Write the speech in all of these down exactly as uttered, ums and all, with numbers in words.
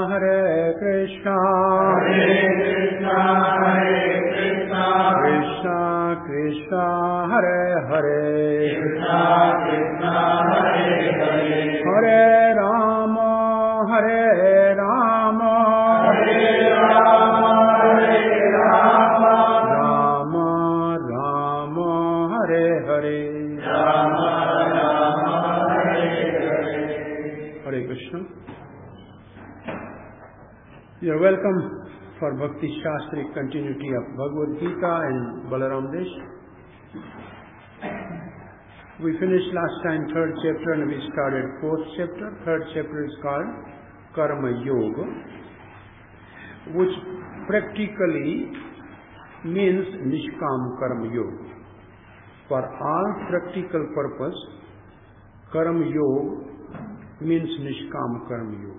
Hare Krishna, Hare Krishna, Hare Krishna, Krishna Krishna, Hare Hare, Krishna Krishna, Hare Hare, Hare Rama, Hare Rama, Hare Rama, Hare Rama, Rama Rama, Hare Hare, Rama Rama, Hare Hare. Hare Krishna. You are welcome for Bhakti Shastri continuity of Bhagavad Gita and Balaram Desh. We finished last time third chapter and we started fourth chapter. Third chapter is called Karma Yoga, which practically means Nishkam Karma Yoga. For all practical purpose, Karma Yoga means Nishkam Karma Yoga.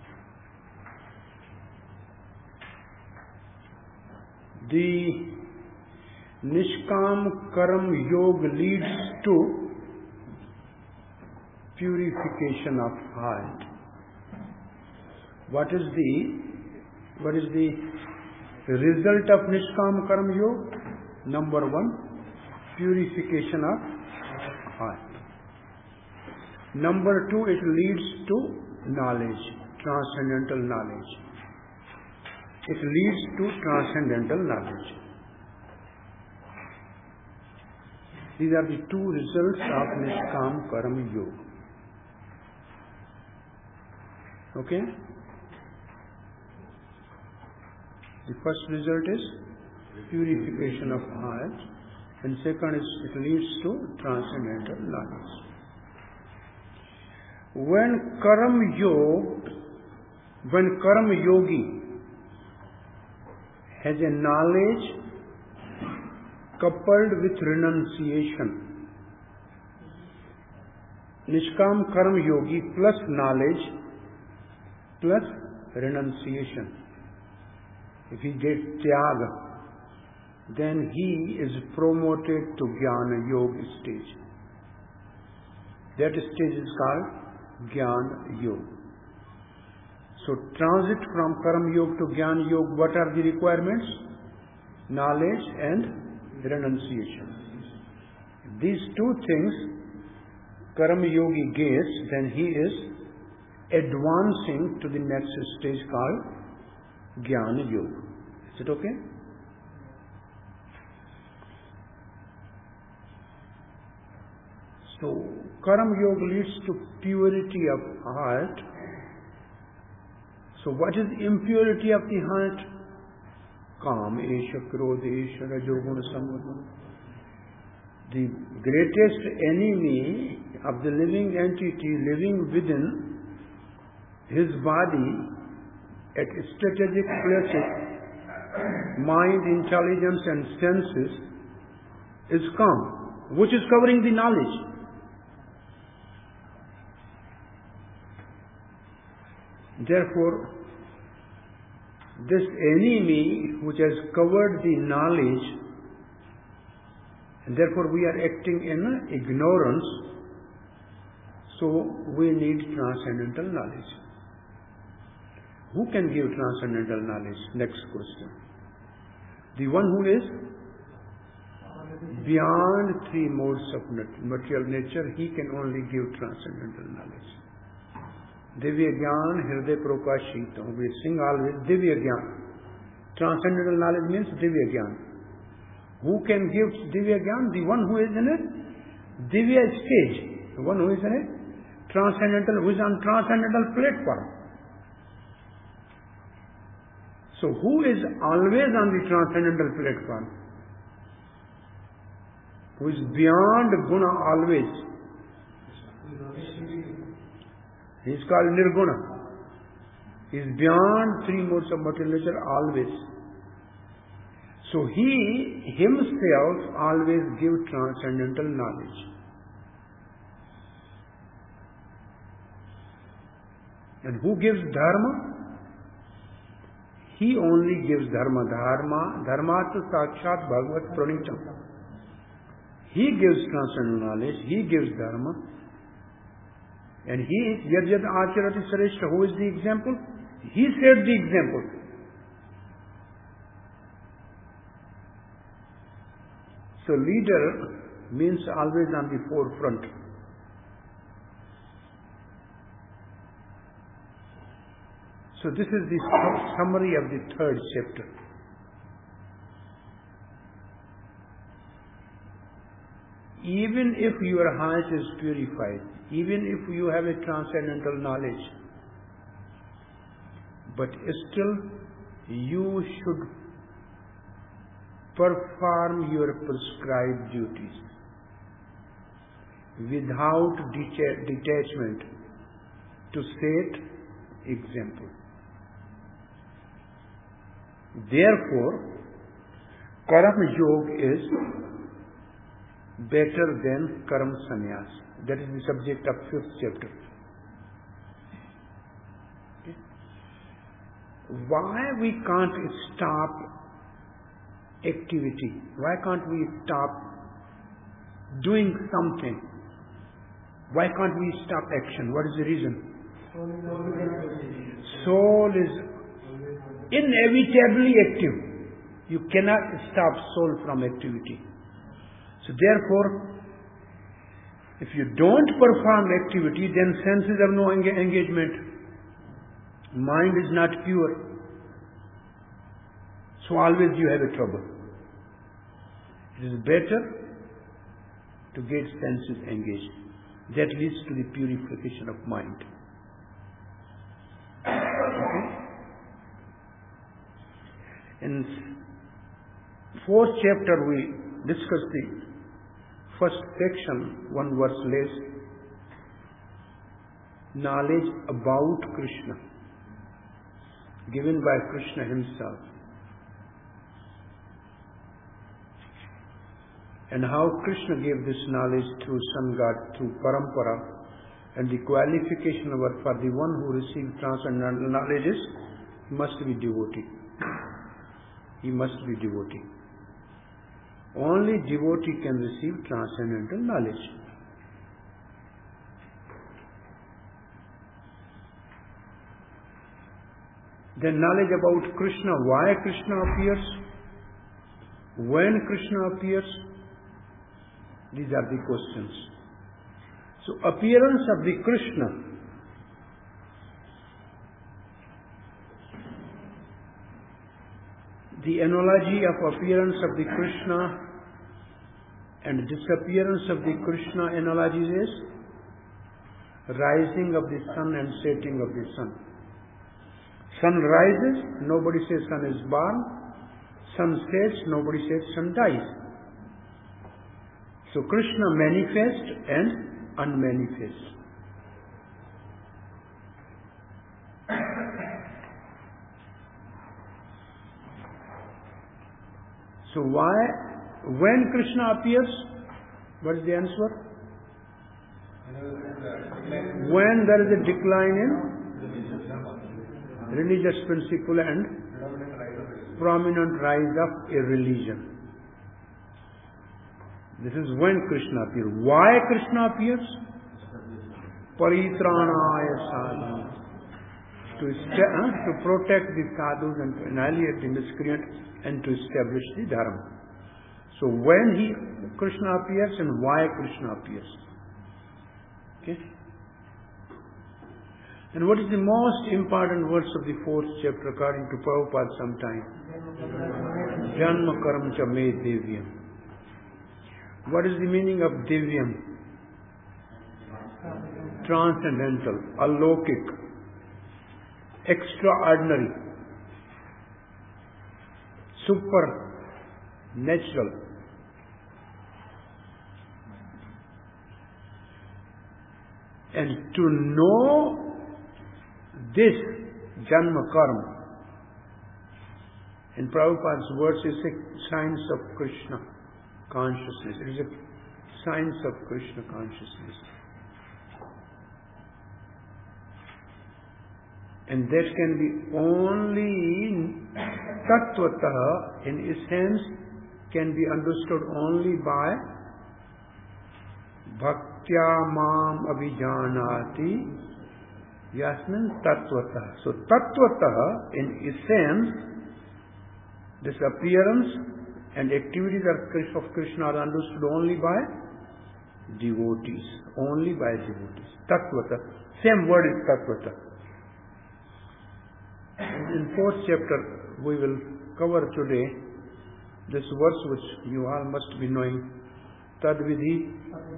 The Nishkam Karma Yoga leads to purification of heart. What is the what is the result of Nishkam Karma Yoga? Number one, purification of heart. Number two, it leads to knowledge, transcendental knowledge. It leads to transcendental knowledge. These are the two results of Nishkam Karma Yoga. Okay? The first result is purification of heart, and second is it leads to transcendental knowledge. When Karma Yoga, when Karma Yogi has a knowledge coupled with renunciation, Nishkam Karma Yogi plus knowledge plus renunciation. If he gets Tyaga, then he is promoted to Jnana Yoga stage. That stage is called Jnana Yoga. So transit from Karma Yoga to Jnana Yoga, what are the requirements? Knowledge and renunciation. If these two things Karma Yogi gets, then he is advancing to the next stage called Jnana Yoga. Is it okay? So Karma Yoga leads to purity of heart. So what is impurity of the heart? Kam, Esha, Krodha, Esha, Rajoguna, Samvada. The greatest enemy of the living entity living within his body at strategic places, mind, intelligence and senses, is Kam, which is covering the knowledge. Therefore, this enemy which has covered the knowledge, and therefore we are acting in ignorance, so we need transcendental knowledge. Who can give transcendental knowledge? Next question. The one who is beyond three modes of material nature, he can only give transcendental knowledge. Divya Gyan, Hriday Prakashita. We sing always Divya Gyan. Transcendental knowledge means Divya Gyan. Who can give Divya Gyan? The one who is in a Divya stage. The one who is in a transcendental, who is on transcendental platform. So who is always on the transcendental platform? Who is beyond Guna always? He is called Nirguna. He is beyond three modes of material nature always. So he himself always gives transcendental knowledge. And who gives dharma? He only gives dharma. Dharma, dharma to sakshat bhagavat pranitam. He gives transcendental knowledge. He gives dharma. And he is Yad Yad Acharati Sareshta. Who is the example? He set the example. So leader means always on the forefront. So this is the summary of the third chapter. Even if your heart is purified, even if you have a transcendental knowledge, but still you should perform your prescribed duties without deta- detachment to set example. Therefore, Karma Yoga is better than Karma Sannyas. That is the subject of fifth chapter. Okay. Why we can't stop activity? Why can't we stop doing something? Why can't we stop action? What is the reason? Soul is inevitably active. You cannot stop soul from activity. So therefore, if you don't perform activity, then senses have no eng- engagement. Mind is not pure. So always you have a trouble. It is better to get senses engaged. That leads to the purification of mind. Okay? In fourth chapter we discuss the first section, one verse less, knowledge about Krishna, given by Krishna himself, and how Krishna gave this knowledge through Sun God, through Parampara, and the qualification for the one who received transcendental knowledge is, he must be devotee. He must be devotee. Only devotee can receive transcendental knowledge. Then knowledge about Krishna, why Krishna appears, when Krishna appears, these are the questions. So appearance of the Krishna, the analogy of appearance of the Krishna and disappearance of the Krishna analogy is rising of the sun and setting of the sun. Sun rises, nobody says sun is born. Sun sets, nobody says sun dies. So Krishna manifest and unmanifest. So why, when Krishna appears, what is the answer? When there is a decline in religious principle and prominent rise of a religion. This is when Krishna appears. Why Krishna appears? Paritranaya sadhu. To, st- uh, to protect the sadhus and to annihilate the miscreant and to establish the dharma. So when he, Krishna appears and why Krishna appears. Okay? And what is the most important verse of the fourth chapter according to Prabhupada sometime? Janma karam cha me divyam. What is the meaning of divyam? Transcendental, alokik, extraordinary, supernatural. And to know this Janma Karma, in Prabhupada's words, is a science of Krishna consciousness. It is a science of Krishna consciousness. And that can be only tattvataha, in essence, can be understood only by bhaktya mam abhijanati Yas means Tattvata. So Tattvata, in essence, this appearance and activities of Krishna are understood only by devotees. Only by devotees. Tattvata. Same word is Tattvata. In fourth chapter, we will cover today this verse which you all must be knowing. Tadvidhi.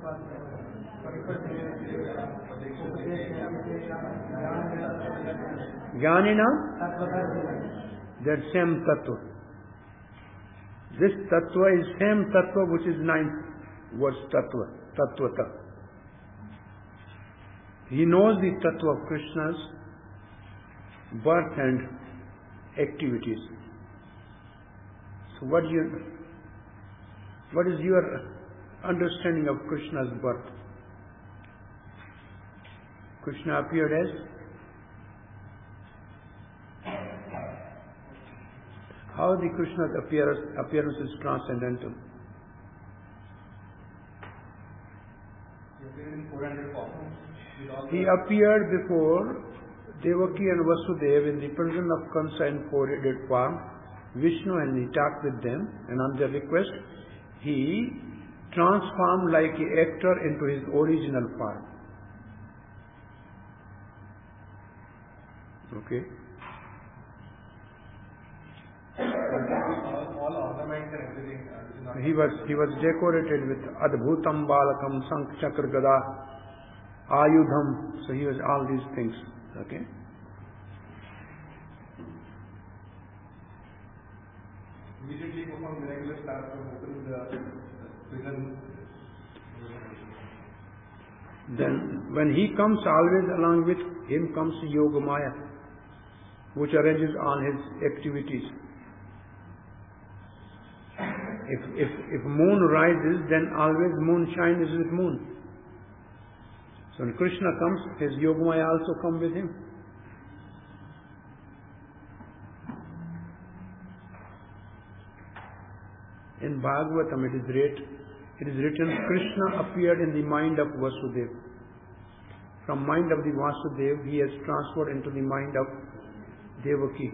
Jnanina. That same tattva. This tattva is same tattva which is ninth verse tattva. Tattvata. He knows the tattva of Krishna's birth and activities. So what you, what is your understanding of Krishna's birth? Krishna appeared as? How the Krishna's appearance, appearance is transcendental? He appeared before Devaki and Vasudeva in the presence of Kansa in four-headed form, Vishnu, and he talked with them, and on their request, he transformed like an actor into his original form. Okay. All ornaments and everything. Uh, he was he was decorated with Adbhutam Balakam, Sank Chakra Gada, Ayudham. So he was all these things. Okay. Immediately perform miraculous tasks of opening the prison. Then when he comes, always along with him comes Yogamaya, which arranges all his activities. If, if, if moon rises, then always moonshine is with moon. So when Krishna comes, his Yogamaya also come with him. In Bhagavatam it is written, it is written, Krishna appeared in the mind of Vasudeva. From mind of the Vasudeva, he has transferred into the mind of Devaki.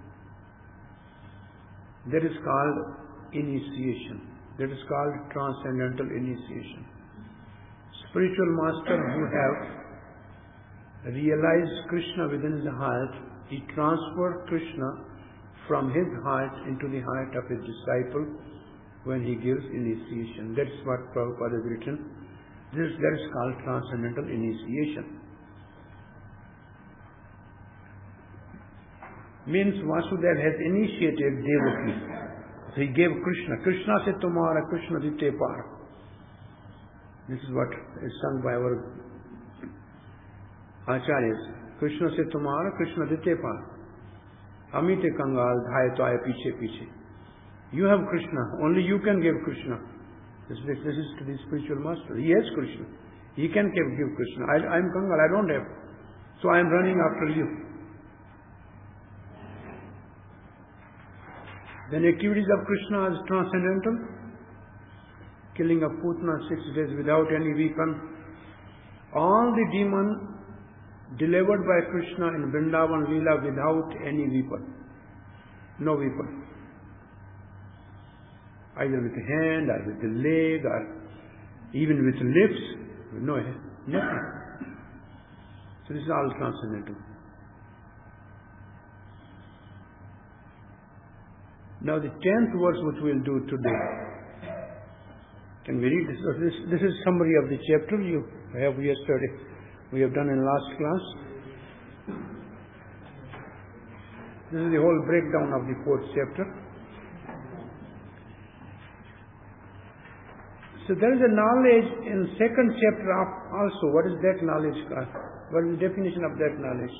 That is called initiation. That is called transcendental initiation. Spiritual master who have realized Krishna within his heart, he transferred Krishna from his heart into the heart of his disciple when he gives initiation. That's what Prabhupada has written. This, that is called transcendental initiation. Means Vasudeva has initiated Devaki. So he gave Krishna. Krishna se tumhara Krishna dite par. This is what is sung by our acharyas. Krishna se tumhara Krishna dite par. Amite kangal dhaya toya piche piche. You have Krishna. Only you can give Krishna. This, this, this is to the spiritual master. He has Krishna. He can give, give Krishna. I am kangal. I don't have. So I am running after you. Then activities of Krishna is transcendental. Killing of Putana six days without any weapon. All the demons delivered by Krishna in Vrindavan Leela without any weapon. No weapon. Either with the hand or with the leg or even with the lips. No, nothing. So this is all transcendental. Now the tenth verse which we will do today. Can we read this? This, this is summary of the chapter you have yesterday. We have done in last class. This is the whole breakdown of the fourth chapter. So there is a knowledge in second chapter also. What is that knowledge? What is the definition of that knowledge?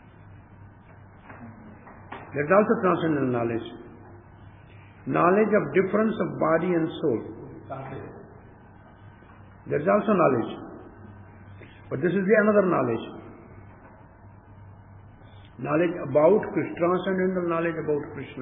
There is also transcendental knowledge. Knowledge of difference of body and soul. There is also knowledge. But this is the another knowledge. Knowledge about Krishna, transcendental knowledge about Krishna.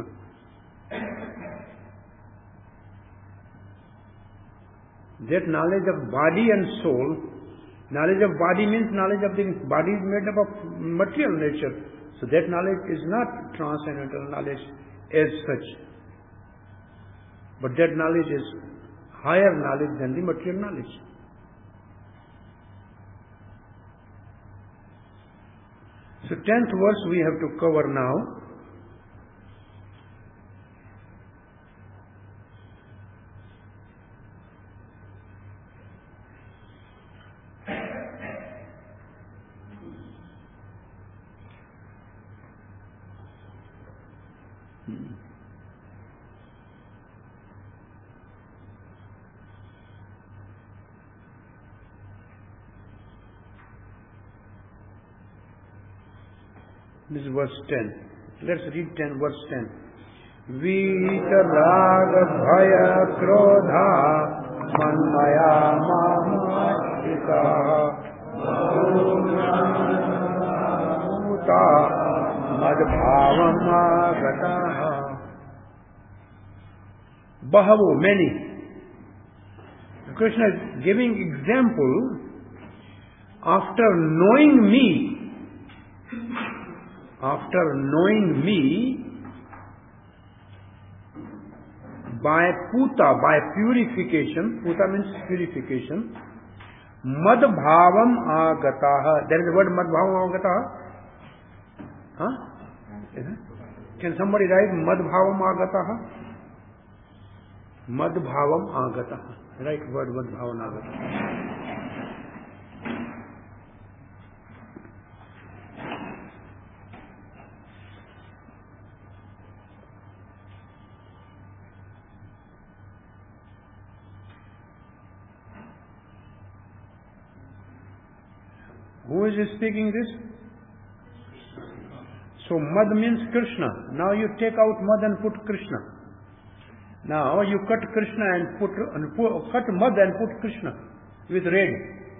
That knowledge of body and soul Knowledge of body means knowledge of the body is made up of material nature. So that knowledge is not transcendental knowledge as such. But that knowledge is higher knowledge than the material knowledge. So tenth verse we have to cover now. This is verse ten. Let's read ten, verse ten. Vita raga bhaya krodha manmaya mamashika muta madbhavam agataha. Bahavo, many. Krishna is giving example after knowing me. After knowing me by puta, by purification, puta means purification, madbhavam agataha. There is the word madbhavam agataha. Huh? Is it? Can somebody write madbhavam agataha? Madbhavam agataha. Write word madbhavam agataha. Who is speaking this? So Mad means Krishna. Now you take out Mad and put Krishna. Now you cut Krishna and put, and put cut Mad and put Krishna with red.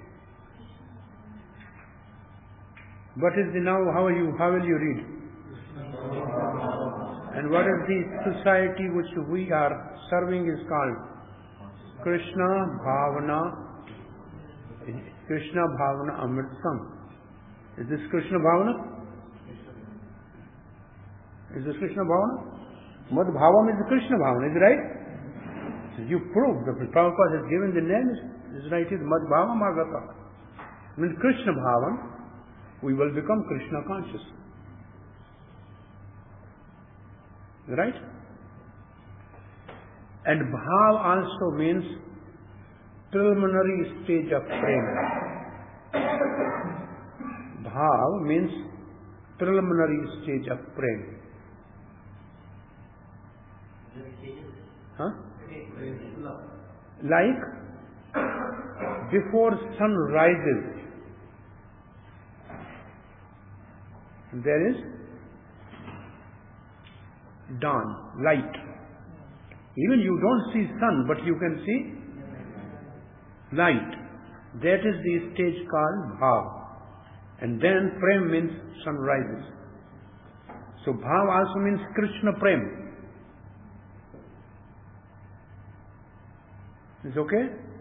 What is the now? How you? How will you read? And what is the society which we are serving is called? Krishna Bhavana. Krishna Bhavana Amritam. Is this Krishna Bhavana? Is this Krishna Bhavana? Mad Bhavam is the Krishna Bhavana, is it right? So you prove that Prabhupada has given the name, is right, is Mad Bhavam Agata. Means Krishna Bhavam, we will become Krishna conscious. Right? And Bhav also means preliminary stage of prema. Bhav means preliminary stage of prema. Huh? Like before sun rises, there is dawn, light. Even you don't see sun, but you can see light. That is the stage called Bhav. And then Prem means sun rises. So Bhav also means Krishna Prem. Is okay?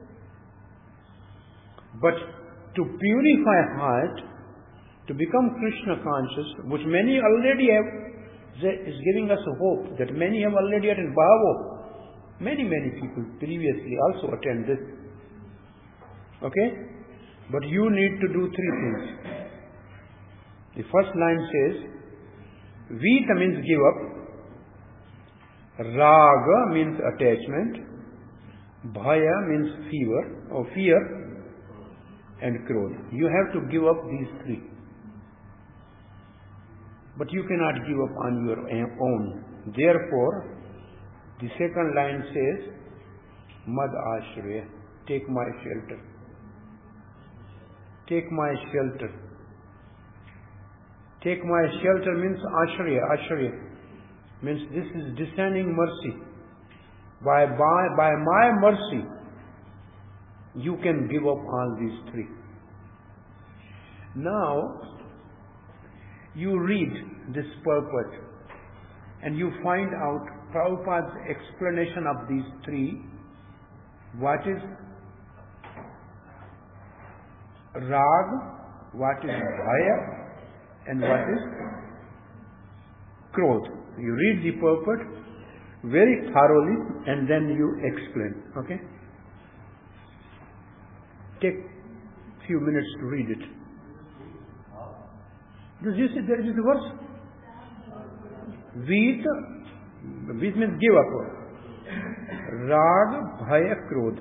But to purify heart, to become Krishna conscious, which many already have, is giving us a hope that many have already attained Bhavo. Many, many people previously also attend this. Okay? But you need to do three things. The first line says, Vita means give up. Raga means attachment. Bhaya means fear or fear. And Krodha. You have to give up these three. But you cannot give up on your own. Therefore, the second line says, Mad Ashraya, take my shelter. Take my shelter. Take my shelter means Ashraya. Ashraya means this is descending mercy. By, by, by my mercy, you can give up all these three. Now, you read this purport and you find out Prabhupada's explanation of these three. What is rag, what is bhaya, and what is krodh. You read the purport very thoroughly and then you explain. Okay? Take few minutes to read it. Does you see there is a verse? Veet, veet means give up. Rag, bhaya, krodh.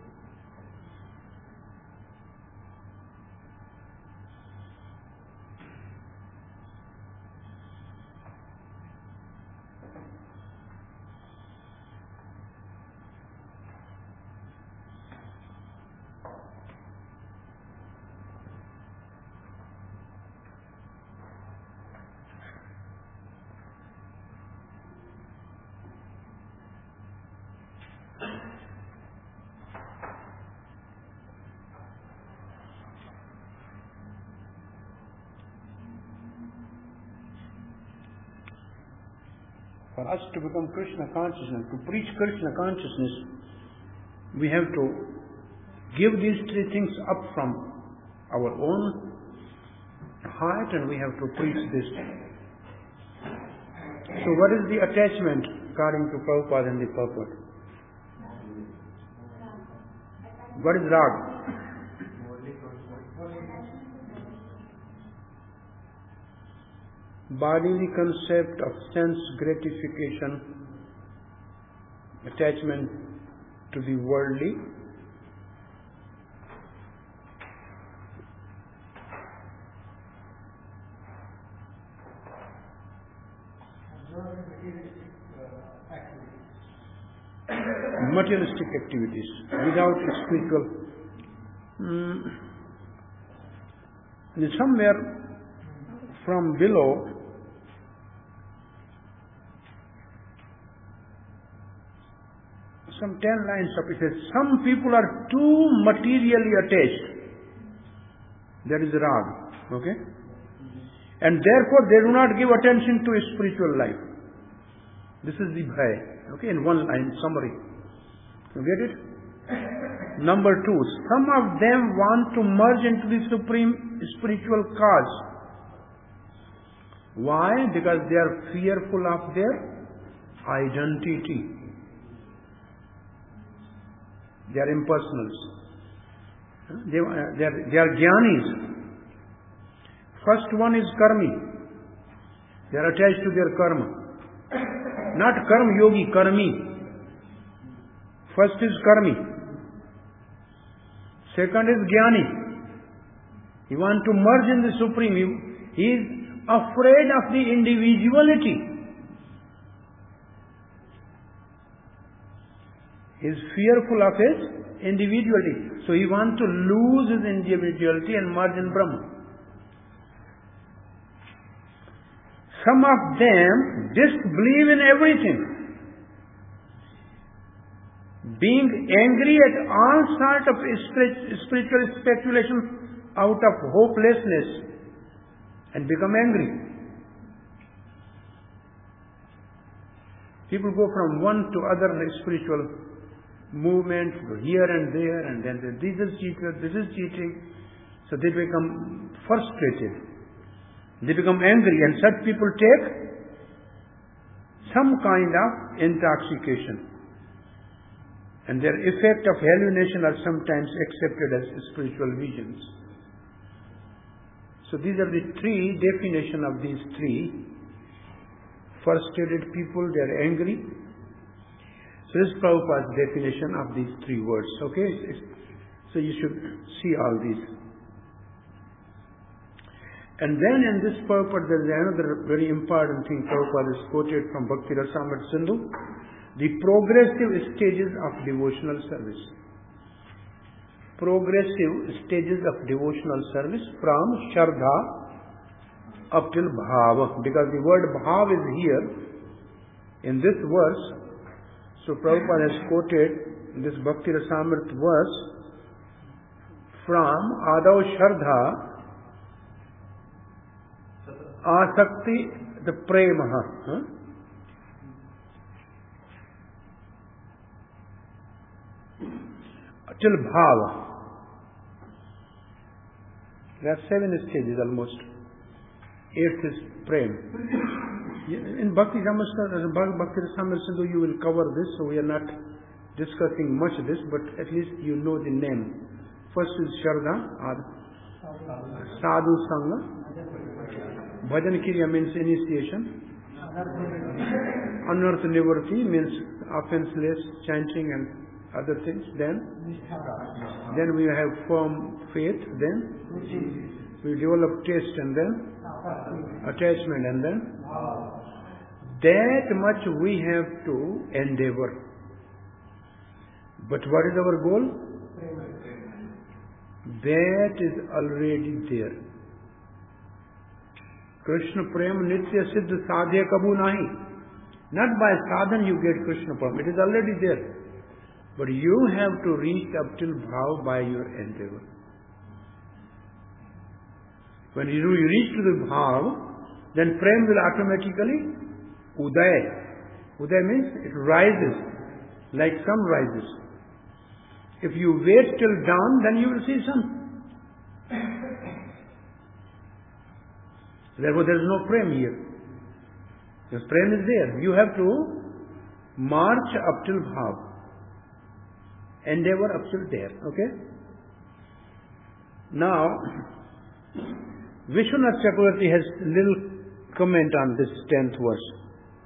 For us to become Krishna consciousness, to preach Krishna consciousness, we have to give these three things up from our own heart and we have to preach this. So what is the attachment according to Prabhupada and the purport? What is rag? Bodily concept of sense gratification, attachment to the worldly, materialistic activities without spiritual. Mm, somewhere from below, some ten lines up, it says, some people are too materially attached. That is rag. Okay? And therefore they do not give attention to a spiritual life. This is the bhaya. Okay? In one line summary. You get it? Number two, some of them want to merge into the supreme spiritual cause. Why? Because they are fearful of their identity. They are impersonals. They, they, are, they are jnanis. First one is karmi. They are attached to their karma. Not karma yogi, karmi. First is karmi. Second is jnani. He wants to merge in the supreme. He, he is afraid of the individuality. He is fearful of his individuality. So he wants to lose his individuality and merge in Brahma. Some of them disbelieve in everything. Being angry at all sorts of spiritual speculation out of hopelessness and become angry. People go from one to other spiritual movement, here and there, and then this is cheating, this is cheating. So they become frustrated. They become angry, and such people take some kind of intoxication. And their effect of hallucination are sometimes accepted as spiritual visions. So these are the three definitions of these three. Frustrated people, they are angry. So this is Prabhupada's definition of these three words. Okay? So you should see all these. And then in this purport there is another very important thing Prabhupada is quoted from Bhakti Rasamrita Sindhu. The progressive stages of devotional service. Progressive stages of devotional service from Shraddha up till Bhava. Because the word Bhava is here in this verse. So Prabhupada has quoted this Bhakti Rasamrita verse from Adav Shraddha Asakti the Premaha. Huh? Till Bhava. There are seven stages almost. Eighth is Prem. In Bhakti Rasamrita Sindhu you will cover this, so we are not discussing much of this, but at least you know the name. First is Shraddha, Sadhu Sangha. Bhajan Kriya means initiation. Anartha Nivarti means offenseless chanting and other things. Then, then we have firm faith. Then we develop taste, and then attachment, and then that much we have to endeavor. But what is our goal? That is already there. Krishna Prem Nitya Siddha Sadhya Kabu Nahi. Not by sadhan you get Krishna Prem. It is already there. But you have to reach up till bhav by your endeavor. When you reach to the bhav, then Prem will automatically uday. Uday means it rises, like sun rises. If you wait till dawn, then you will see sun. Therefore, there is no Prem here. Because Prem is there. You have to march up till bhav. Endeavor up till there. Okay? Now, Vishwanath Chakravarti has little comment on this tenth verse.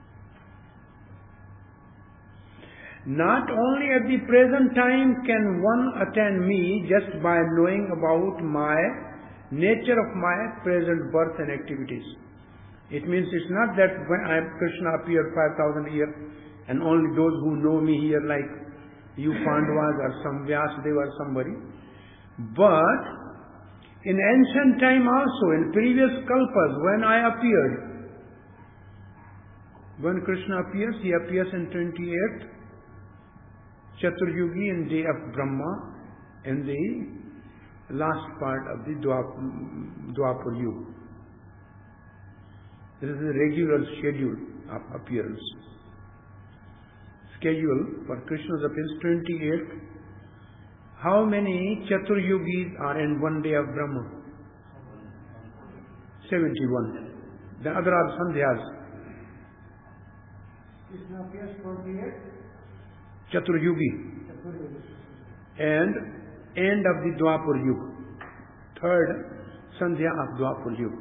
Not only at the present time can one attain me just by knowing about my nature of my present birth and activities. It means it's not that when I Krishna appeared five thousand years and only those who know me here like you Pandavas or some Vyasadeva or somebody. But in ancient time also, in previous kalpas, when I appeared, when Krishna appears, he appears in twenty-eighth Chaturyugi in day of Brahma, in the last part of the Dwapar Yuga. This is a regular schedule of appearance. Schedule for Krishna's appearance twenty-eighth. How many Chaturyugis are in one day of Brahma? seventy-one. The other are Sandhyas. Krishna appears twenty-eight. Chaturyugi. And end of the Dwapar Yuga. Third Sandhya of Dwapar Yuga.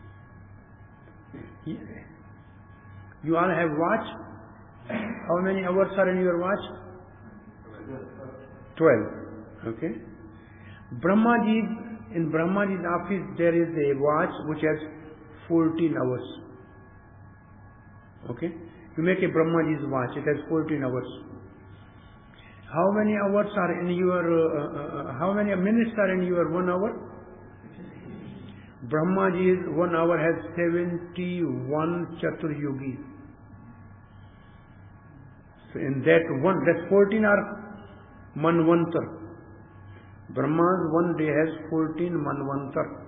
You all have watch? How many hours are in your watch? Twelve. Okay. Brahmaji, in Brahmaji's office there is a watch which has fourteen hours. Okay. You make a Brahmaji's watch, it has fourteen hours. How many hours are in your, uh, uh, how many minutes are in your one hour? Brahmaji's one hour has seventy-one Chaturyugis. So in that one, that fourteen are Manvantar. Brahma's one day has fourteen Manvantar.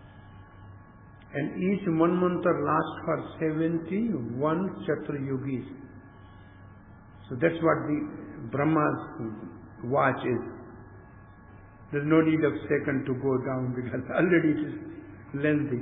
And each Manvantar lasts for seventy-one Chaturyugis. So that's what the Brahma's watch is. There's no need of second to go down because already it is lengthy.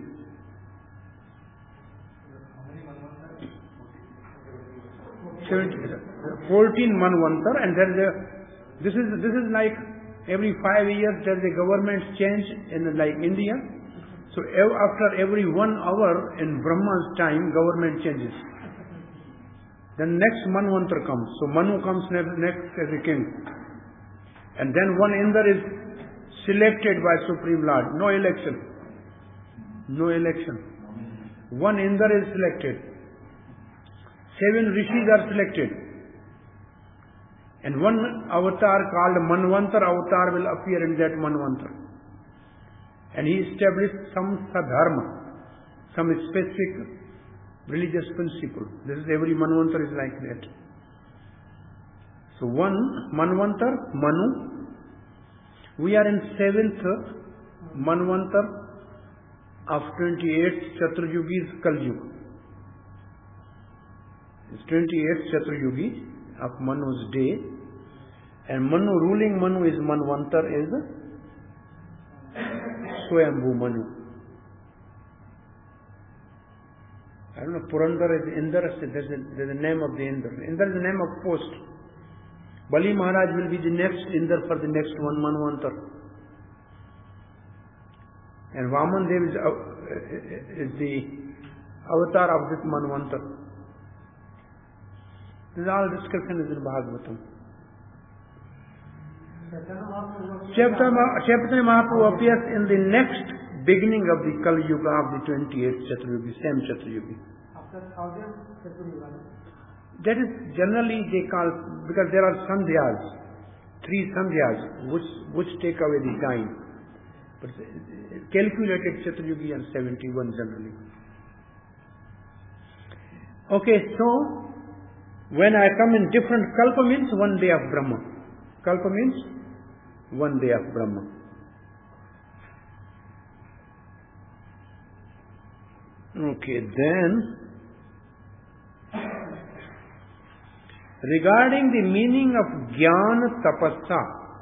fourteen Manvantar, and there is a, this is, this is like every five years there is a government change in like India. So after every one hour in Brahma's time, government changes. Then next Manvantar comes. So Manu comes next, next as a king. And then one Indra is selected by Supreme Lord. No election. No election. One Indra is selected. Seven Rishis are selected. And one avatar called Manvantar avatar will appear in that Manvantar. And he established some sadharma, some specific religious principle. This is every Manvantar is like that. So one Manvantar, Manu. We are in seventh Manvantar of twenty-eighth Chaturyugis Kal Yuga. It's twenty-eighth Chaturyugi of Manu's day. And Manu, ruling Manu is Manvantar is Swayambhu Manu. I don't know, Purandar is Indra, there's a, there's a name of the Indra. Indra is the name of post. Bali Maharaj will be the next Indra for the next one Manvantar. And Vaman Dev is, uh, is the avatar of this Manvantar. This is all description is in Bhagavatam. Chaitanya Mahaprabhu appears in the next beginning of the Kali Yuga of the twenty-eighth Chaturyugi, same Chaturyugi. After thousand Chaturyuga. That is generally they call, because there are sandhyas, three sandhyas, which, which take away the time. But calculated Chaturyugi and seventy-one generally. Okay, so when I come in different kalpa means one day of Brahma. Kalpa means one day of Brahma. Okay, then regarding the meaning of Jnana Tapassa,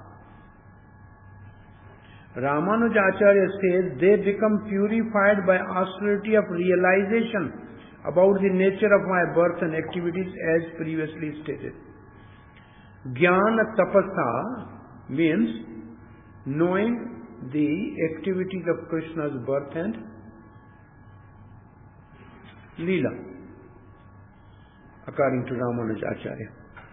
Ramanujacharya says they become purified by austerity of realization about the nature of my birth and activities as previously stated. Jnana Tapassa means knowing the activities of Krishna's birth and Leela, according to Ramanujacharya.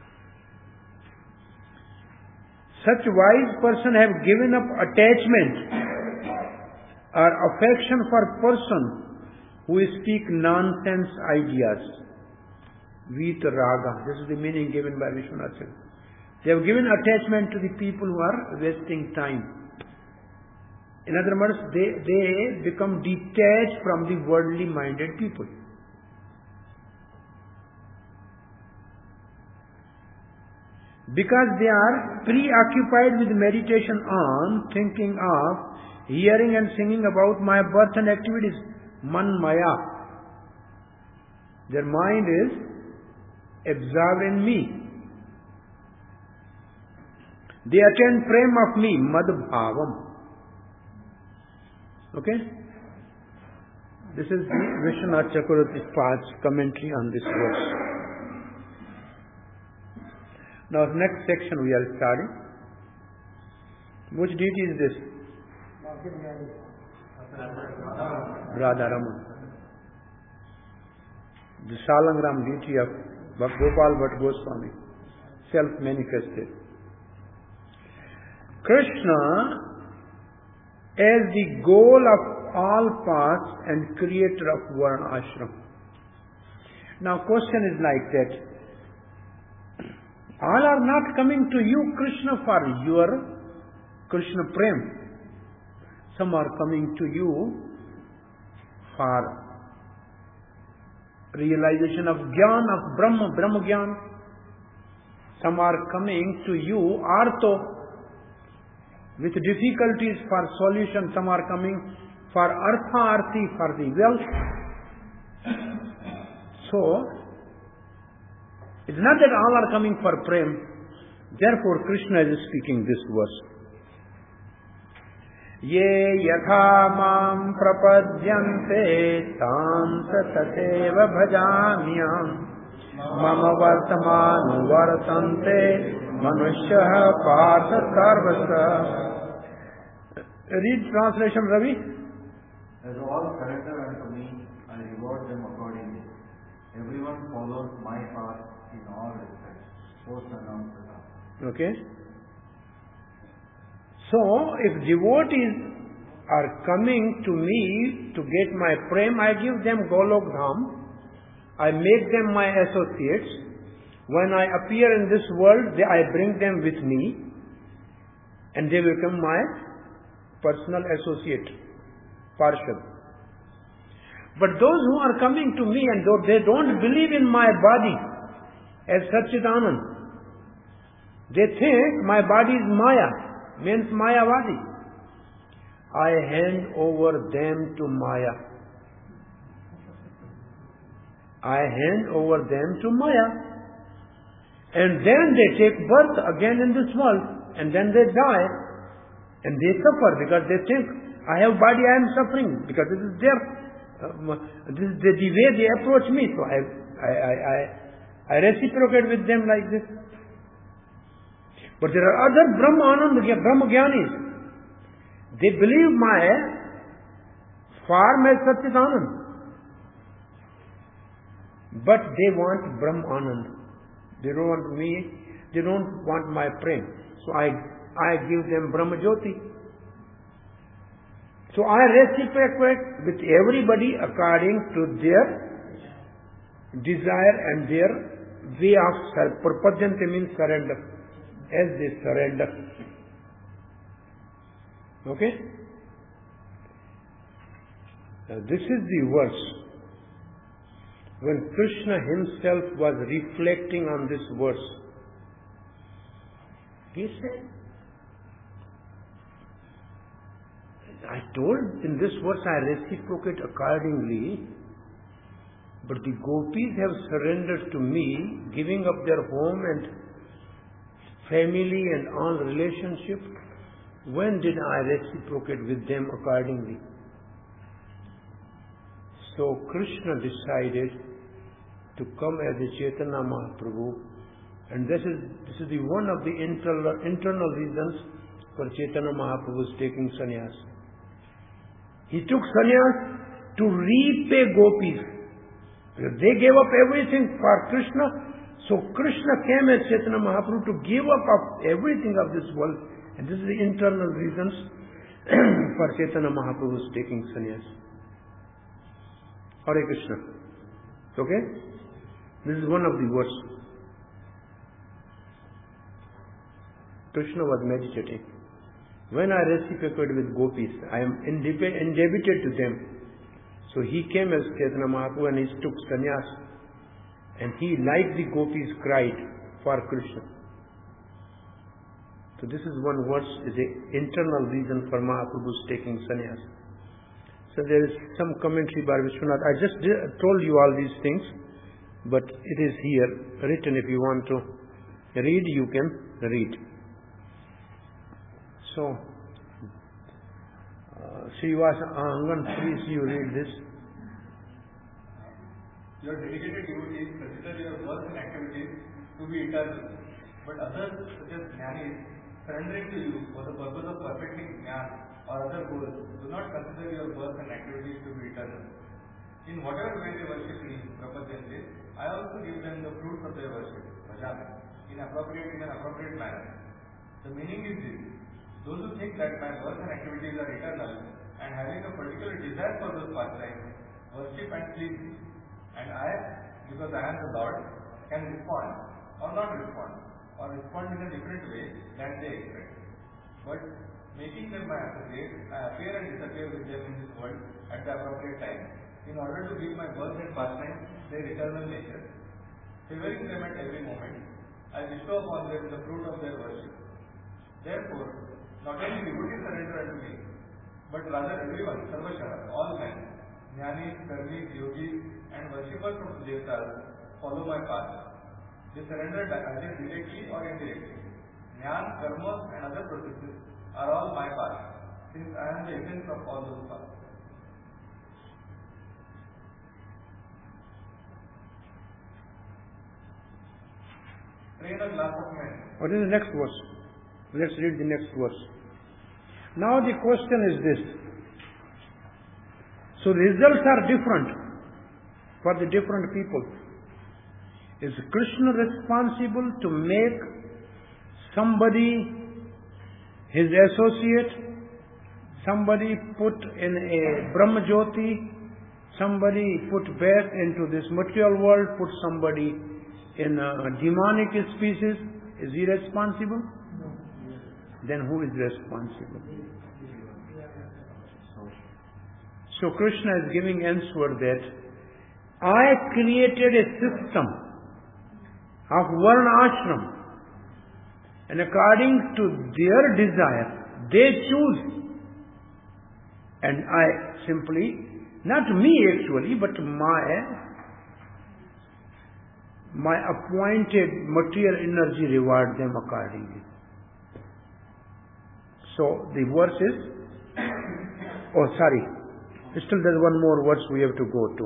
Such wise person have given up attachment or affection for person who speak nonsense ideas. Vita Raga. This is the meaning given by Vishwanath Chakravarti. They have given attachment to the people who are wasting time. In other words, they, they become detached from the worldly minded people. Because they are preoccupied with meditation on, thinking of, hearing and singing about my birth and activities, man maya. Their mind is absorbed in me. They attend prem of me, mad bhavam. Okay? This is the Vishwanath Chakravarti's commentary on this verse. Now, next section we are starting. Which deity is this? Radharaman. The Salangram deity of Gopal Bhatt Goswami, self-manifested. Krishna as the goal of all paths and creator of Varna Ashram. Now, question is like that. All are not coming to you, Krishna, for your Krishna Prem. Some are coming to you for realization of Jnana, of Brahma, Brahma Jnana. Some are coming to you, Artho, with difficulties for solution. Some are coming for Artha Arthi, for the wealth. So, it's not that all are coming for prem. Therefore, Krishna is speaking this verse. Ye yatha mam prapadyante tam tatheva bhajamyam mama vartamanu vartante manushya partha sarvasa. Read translation, Ravi. As all surrender unto me, I reward them accordingly. Everyone follows my path in all respects. Post announced. Okay. So, if devotees are coming to me to get my prem, I give them Golok Dham. I make them my associates. When I appear in this world, they, I bring them with me, and they become my personal associate, Parshad. But those who are coming to me and though they don't believe in my body as Satchidanand, they think my body is Maya, means Mayavadi. I hand over them to Maya. I hand over them to Maya. And then they take birth again in this world. And then they die. And they suffer because they think I have body, I am suffering, because this is their, uh, this is the, the way they approach me. So I, I, I, I, I reciprocate with them like this. But there are other Brahma Anand, Brahma Gyanis. They believe Maya form as Satchidanand. But they want Brahma Anand. They don't want me, they don't want my prem. So I, I give them Brahma Jyoti. So I reciprocate with everybody according to their desire and their way of self. Purpajante means surrender. As they surrender. Okay? Now this is the verse. When Krishna himself was reflecting on this verse, he said, I told in this verse I reciprocate accordingly, but the gopis have surrendered to me, giving up their home and family and all relationship. When did I reciprocate with them accordingly? So Krishna decided to come as a Chaitanya Mahaprabhu, and this is this is the one of the internal internal reasons for Chaitanya Mahaprabhu's taking sannyas. He took sannyas to repay gopis. They gave up everything for Krishna. So Krishna came as Chaitanya Mahaprabhu to give up of everything of this world. And this is the internal reasons for Chaitanya Mahaprabhu's taking sannyas. Hare Krishna. Okay? This is one of the verse. Krishna was meditating. When I reciprocated with gopis, I am indebted to them. So he came as Chaitanya Mahaprabhu and he took sannyas. And he, like the gopis, cried for Krishna. So this is one verse, is the internal reason for Mahaprabhu's taking sannyas. So there is some commentary by Vishwanath. I just did, told you all these things, but it is here written. If you want to read, you can read. So, uh, Srivasa Angan, please you read this. Your dedicated devotees consider your works and activities to be eternal, but others, such as Jnanis, surrendering to you for the purpose of perfecting Jnana or other goals, do not consider your works and activities to be eternal. In whatever way they worship me, Prapajante, I also give them the fruits of their worship, Bhajana, in appropriate in an appropriate manner. The meaning is this: those who think that my works and activities are eternal and having a particular desire for those pastimes, worship and please me. And I, because I am the Lord, can respond or not respond, or respond in a different way than they expect. But making them my associates, I appear and disappear with them in this world at the appropriate time, in order to give my works and pastimes their eternal nature. Favoring them at every moment, I bestow upon them the fruit of their worship. Therefore, not only devotees surrender unto me, but rather everyone, Sarvasha, all men, Jnanis, Karmis, Yogis, and worshippers of Devtas follow my path. They surrender either directly or indirectly. Jnana, Karma, and other processes are all my path, since I am the essence of all those paths. Train a glass of men. What is the next verse? Let's read the next verse. Now the question is this. So the results are different for the different people. Is Krishna responsible to make somebody his associate, somebody put in a Brahma Jyoti, somebody put back into this material world, put somebody in a demonic species? Is he responsible? No. Then who is responsible? So Krishna is giving answer that I created a system of Varna Ashram, and according to their desire, they choose. And I simply, not me actually, but my my appointed material energy reward them accordingly. So the verse is, Oh, sorry. Still there's one more verse we have to go to.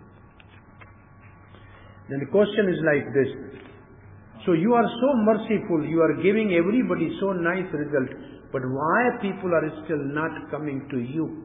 Then the question is like this. So you are so merciful, you are giving everybody so nice result, but why people are still not coming to you?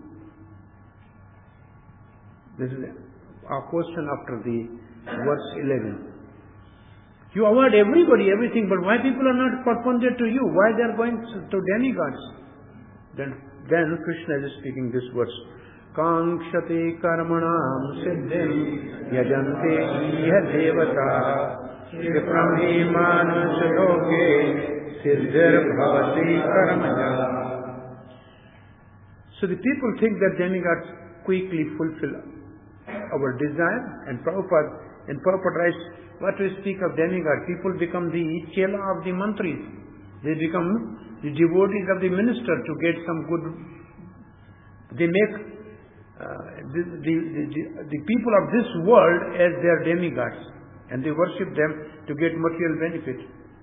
This is our question after the verse eleven. You award everybody everything, but why people are not corresponded to you? Why they are going to demigods? Then, then Krishna is speaking this verse. Kankshate karmanam siddhim yajante iha devata viprami manasaloke siddhir bhavati karmaya. So the people think that demigods quickly fulfill our desire, and Prabhupada, and Prabhupada writes, what we speak of demigod, people become the chela of the mantris. They become the devotees of the minister to get some good. They make uh, the, the, the, the people of this world as their demigods, and they worship them to get material benefit.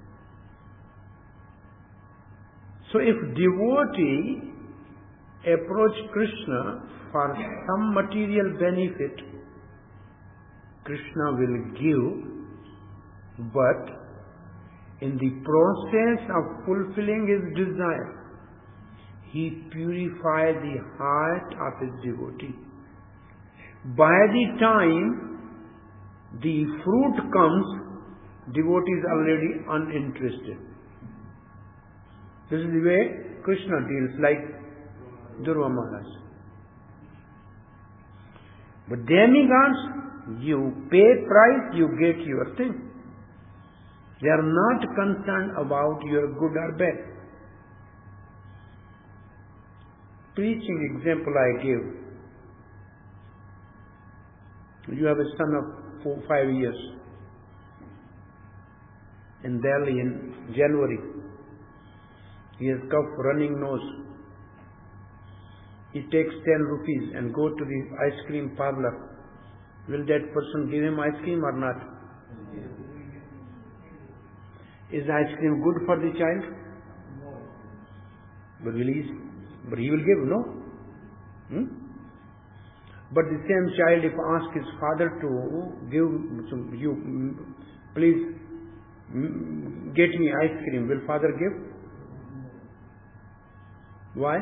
So if devotee approach Krishna for some material benefit, Krishna will give, but in the process of fulfilling his desire, he purifies the heart of his devotee. By the time the fruit comes, devotee is already uninterested. This is the way Krishna deals, like Dhruva Maharaj. But demigods, you pay price, you get your thing. They are not concerned about your good or bad. Preaching example I give. You have a son of four, five years. In Delhi in January, he has cough, running nose. He takes ten rupees and go to the ice cream parlor. Will that person give him ice cream or not? Is ice cream good for the child? But will he, but he will give, no? Hmm? But the same child, if ask his father to give some, you, please get me ice cream, will father give? Why?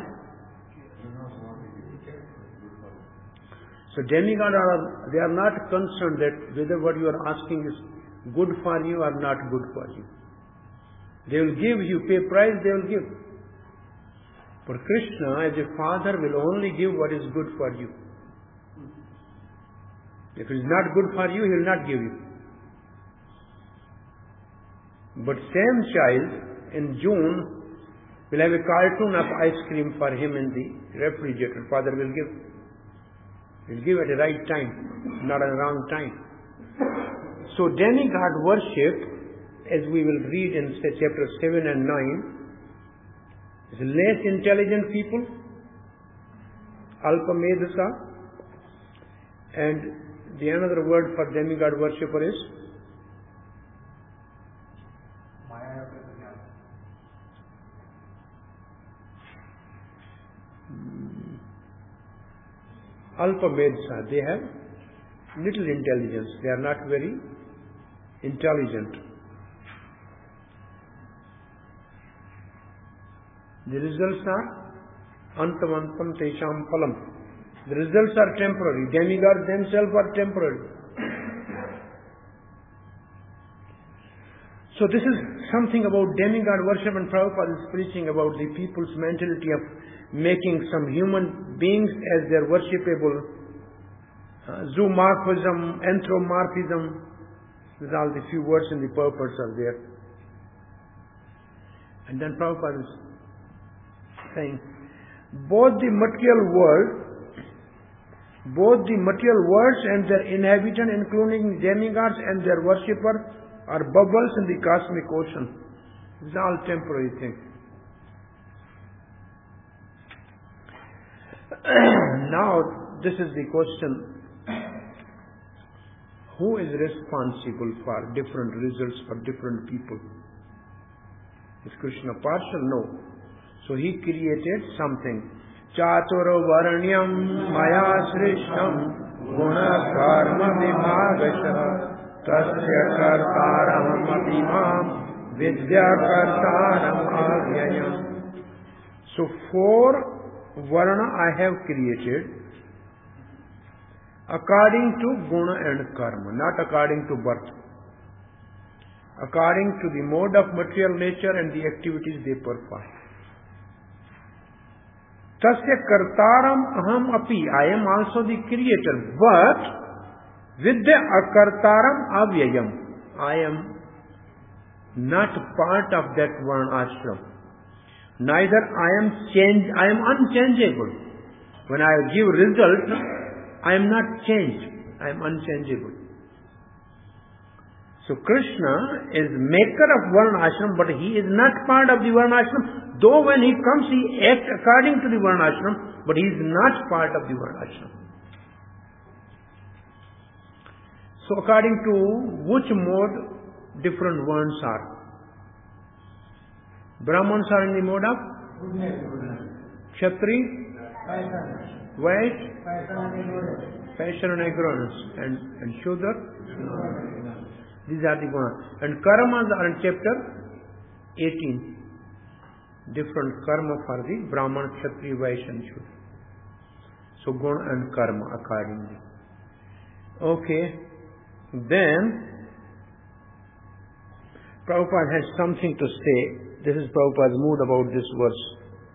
So demigods are, they are not concerned that whether what you are asking is good for you or not good for you. They will give you, pay price, they will give. But Krishna, as a father, will only give what is good for you. If it is not good for you, he will not give you. But same child, in June, will have a cartoon of ice cream for him in the refrigerator. Father will give. He will give at the right time, not at the wrong time. So demigod worship, as we will read in say, chapter seven and nine, is less intelligent people, alpa medasa, and the another word for demigod worshipper is alpa medasa. They have little intelligence. They are not very intelligent. The results are antamantam tesham phalam. The results are temporary. Demigods themselves are temporary. So this is something about demigod worship, and Prabhupada is preaching about the people's mentality of making some human beings as their worshipable. Uh, zoomorphism, anthropomorphism. These are all the few words in the purpose are there. And then Prabhupada is saying, both the material world, both the material worlds and their inhabitant, including demigods and their worshipper, are bubbles in the cosmic ocean. It's all temporary thing. Now, this is the question. Who is responsible for different results for different people? Is Krishna partial? No. So he created something. Chaturvarnyam maya srishtam guna karma vibhagashah tasya kartaram apimam vidya kartaram avyayam. So four varna I have created according to guna and karma, not according to birth. According to the mode of material nature and the activities they perform. Tasya kartaram aham api, I am also the creator, but with the akartaram avyayam, I am not part of that one ashram. Neither I am change, I am unchangeable. When I give result, I am not changed, I am unchangeable. So Krishna is maker of Varna Ashram, but he is not part of the Varna Ashram. Though when he comes, he acts according to the Varna Ashram, but he is not part of the Varna Ashram. So according to which mode different Varnas are? Brahmans are in the mode of Kshatri, Vaishya, passion and ignorance, and, and Shudra. These are the gunas. And karmas are in chapter eighteen. Different karma for the Brahman, Kshatriya, Vaishya and Shudra. So guna and karma accordingly. Okay. Then Prabhupada has something to say. This is Prabhupada's mood about this verse.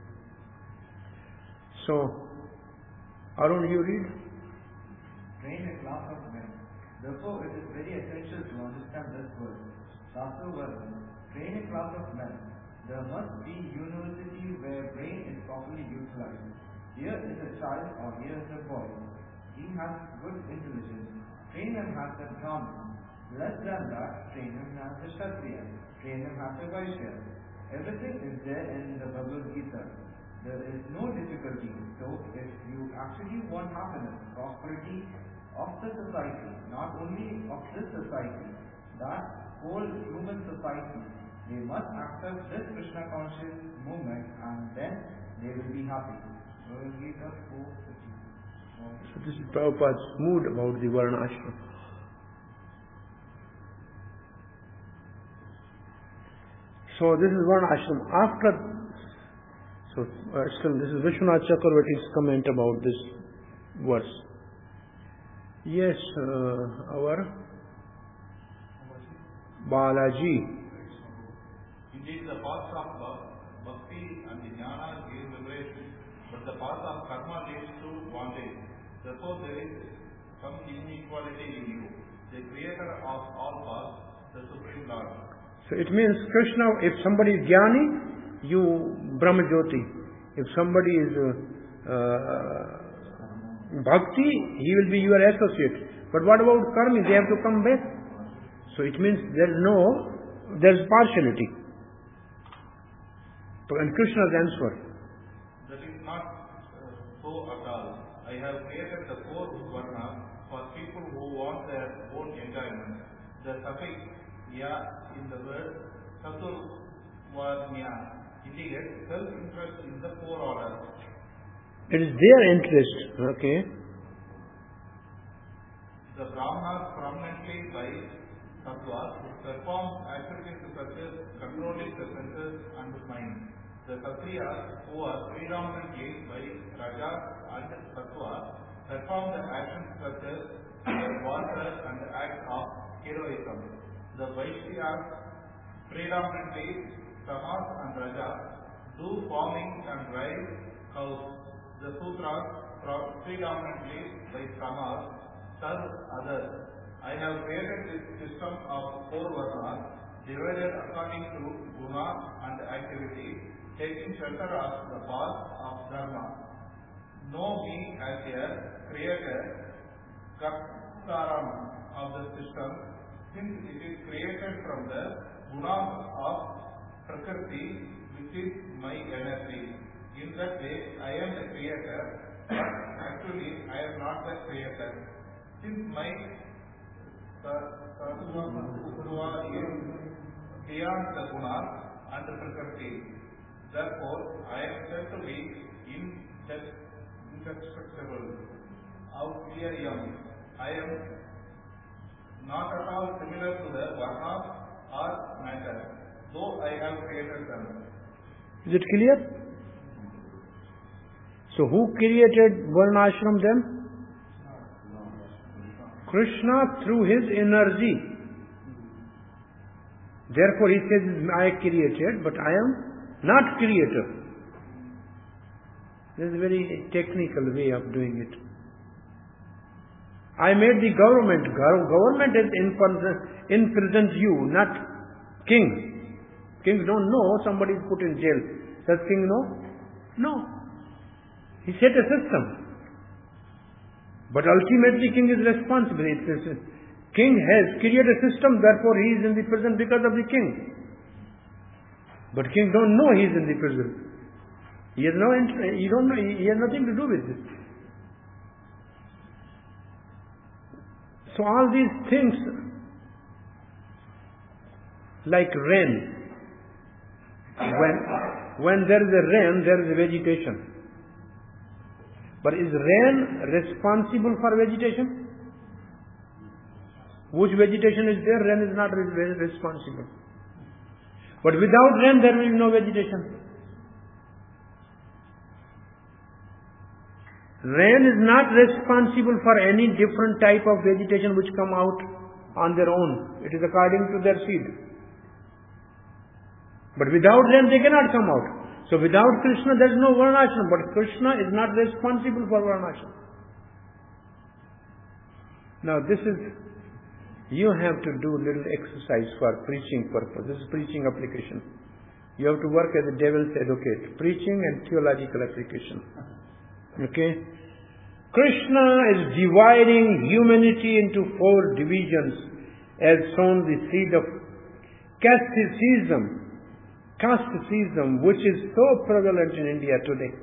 So, Arun, you read? Train a class of men. Therefore, it is very essential to understand this verse. Shastra verse, train a class of men. There must be university where brain is properly utilized. Here is a child or here is a boy. He has good intelligence. Train him as a Brahman. Less than that, train him as a Kshatriya. Train him as a Vaishya. Everything is there in the Bhagavad Gita. There is no difficulty. So, if you actually want happiness, prosperity of the society, not only of this society, that whole human society, they must accept this Krishna conscious movement and then they will be happy. Bhagavad Gita four fifty. So this is Prabhupada's mood about the Varna Ashram. So this is Varna Ashram. After, so uh, still this is Vishwanath Chakravarti's comment about this verse. Yes, uh, our Balaji. Indeed, the path of bhakti and jnana gives liberation, but the path of karma leads to bondage. Therefore, there is some inequality in you. The creator of all paths, the Supreme Lord. So it means Krishna, if somebody is Jnani, you Brahma Jyoti. If somebody is uh, uh, Bhakti, he will be your associate. But what about karmi? They have to come back. So it means there is no, there is partiality. And Krishna's answer. That is not uh, so at all. I have created the four varnas for people who want their own enjoyment. The suffix ya in the word Chaturvarnya indicates self-interest in the four orders. It is their interest, okay. The Brahmanas prominently by Sattvas perform activities such as controlling the senses and the mind. The Kshatriyas, who are predominantly by Rajas and Sattvas, perform the actions such as water and the act of heroism. The Vaishyas, predominantly Tamas and Rajas, do farming and drive cows. The Sutras, predominantly by Tamas, serve others. I have created this system of four varnas divided according to guna and activity, taking shelter of the path of dharma. Know me as a creator, kartaram of the system, since it is created from the gunas of prakriti, which is my energy. In that way, I am the creator, but actually I am not the creator. Since my Sattva is beyond the gunas and the prakriti, therefore I am said to be in indestructible. How clear young. I am not at all similar to the Varnas or matter, though I have created them. Is it clear? So who created Varnashram then? Krishna through his energy. Therefore he says, I created, but I am not creator. This is a very technical way of doing it. I made the government. Government is in present you, not king. Kings don't know somebody is put in jail. Does king know? No. He set a system. But ultimately king is responsible. It is, king has created a system, therefore he is in the prison because of the king. But king don't know he is in the prison. He has no interest, he don't know, he has nothing to do with this. So all these things, like rain, when, when there is a rain, there is a vegetation. But is rain responsible for vegetation? Which vegetation is there? Rain is not responsible. But without rain, there will be no vegetation. Rain is not responsible for any different type of vegetation which come out on their own. It is according to their seed. But without rain, they cannot come out. So without Krishna, there is no Varnashram. But Krishna is not responsible for Varnashram. Now this is, you have to do little exercise for preaching purpose. This is preaching application. You have to work as a devil's advocate. Preaching and theological application. Okay? Krishna is dividing humanity into four divisions as sown the seed of casteism. Casteism, which is so prevalent in India today.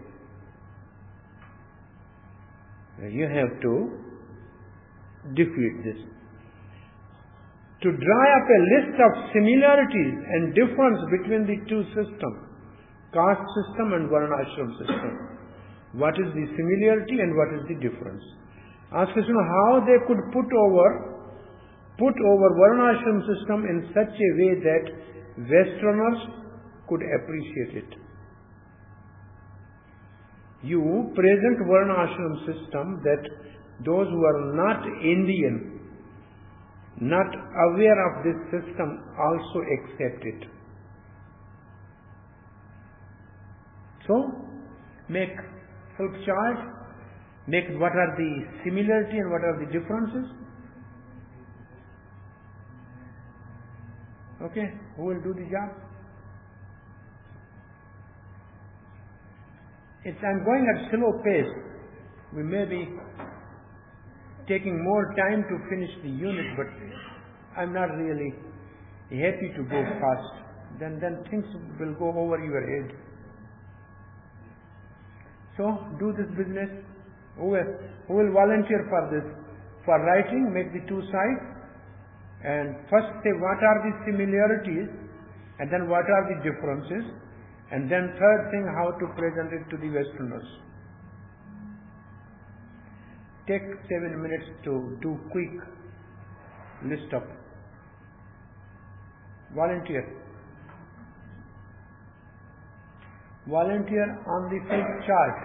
You have to defeat this. To draw up a list of similarities and difference between the two systems, caste system and Varnashram system. What is the similarity and what is the difference? Ask Krishna how they could put over, put over Varnashram system in such a way that Westerners could appreciate it. You present Varnashram system that those who are not Indian, not aware of this system, also accept it. So, make self-chart, make what are the similarity and what are the differences. Okay, who will do the job? It's, I'm going at slow pace. We may be taking more time to finish the unit, but I'm not really happy to go fast. Then, then things will go over your head. So, do this business. Who will, who will volunteer for this? For writing, make the two sides. And first say what are the similarities, and then what are the differences. And then third thing, how to present it to the Westerners. Take seven minutes to do quick list up. Volunteer. Volunteer on the flip chart.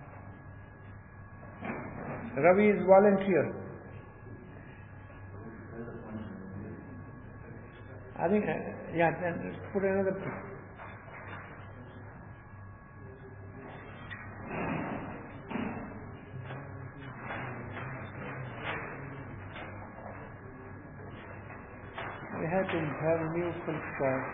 Ravi is volunteer. I think, uh, yeah, then let's put another. We have to have a new full chart.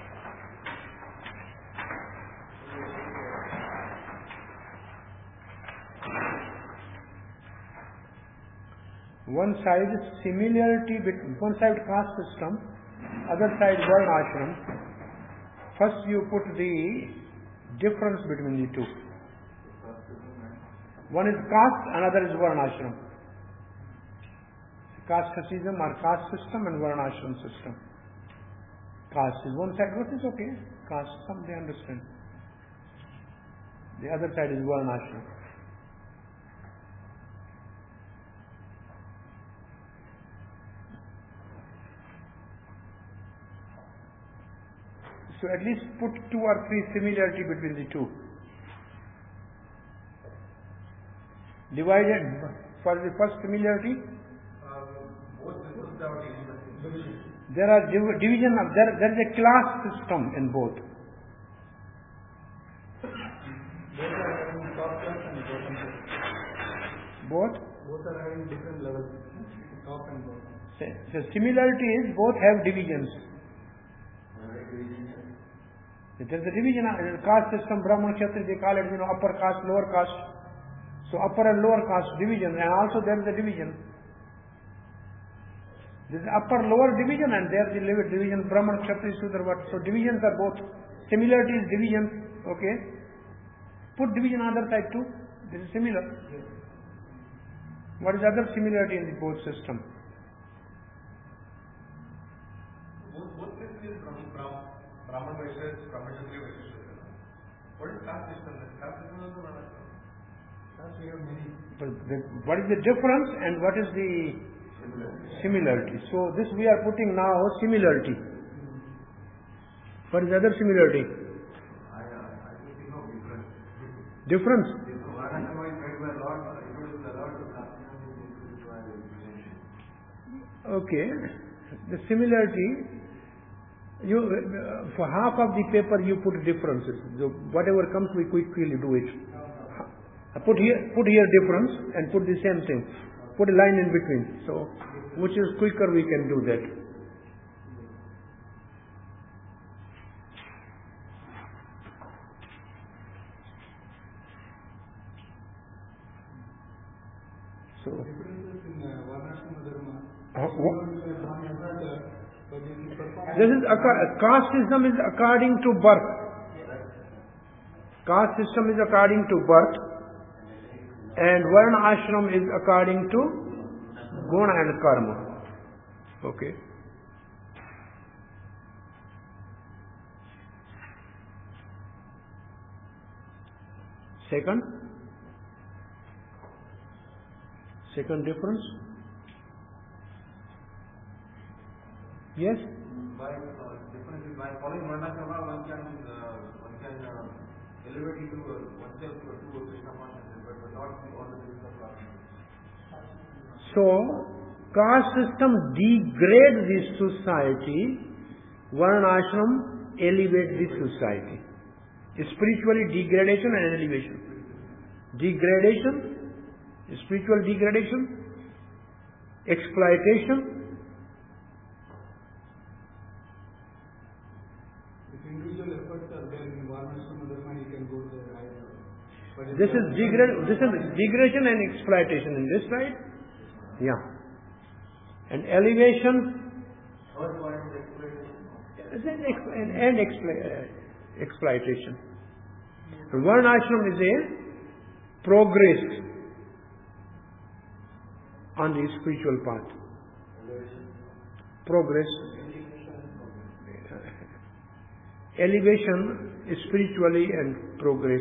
One side similarity between, one side caste system, other side Varnashram. First you put the difference between the two. One is caste, another is Varnashram. Casteism or caste system and Varnashram system. Caste is one side, what is okay? Caste, some they understand. The other side is Varnashram. So at least put two or three similarity between the two. Divided for the first similarity. Both systems have division. There are div- division of there. There is a class system in both. Both are having top class and bottom class. Both. Both are having different levels, top and bottom. So, so similarity is both have divisions. There is a division of caste system. Brahman, Kshatriya, they call it, you know, upper caste, lower caste. So upper and lower caste division, and also there is a division. This is upper lower division, and there is the division Brahman, Kshatriya, Shudra, what. So divisions are both. Similarity is division. Okay. Put division on other side too. This is similar. What is other similarity in the both system? Both both systems is from from Brahman versus Brahman Kshatriya versus Shudra. What is caste system? Caste system is also one. Caste we have many. But the, what is the difference and what is the similarity? So this we are putting now similarity. What is other similarity? I uh, I think no difference. Difference? Okay. The similarity, you uh, for half of the paper you put differences. So whatever comes, we quickly do it. Put here, put here difference and put the same thing. Put a line in between. So which is quicker, we can do that. So Differences in uh, Varnashram Dharma. uh, wha- This this is acca- caste system is according to birth. Caste system is according to birth, and Varna ashram is according to guna and karma. Okay. Second, second difference. Yes. by uh, difference is by following Varnashram, one can uh, one can uh, elevate into uh, oneself to a Krishna consciousness, but not all the things of Krishna. So, caste system degrades this society, Varna ashram elevates this society. Spiritually degradation and elevation. Degradation, spiritual degradation, exploitation. If individual efforts are there in Varnashram Dharma, you can go there higher. This is degrad- this is degradation and exploitation in this side. Yeah. And elevation Third point is exploitation. and, exp- and, and explo- uh, exploitation. Varna ashram is a progress on the spiritual path. Progress. Elevation spiritually and progress.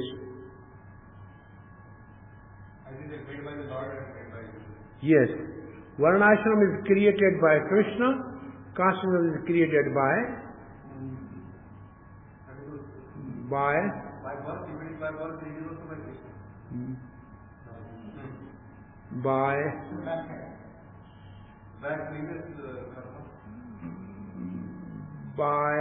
I think it's made by the Lord and made by you. Yes. Varna ashram is created by Krishna. Caste system is created by by By birth, even if by birth, it is also by Krishna. by By previous uh, karma. by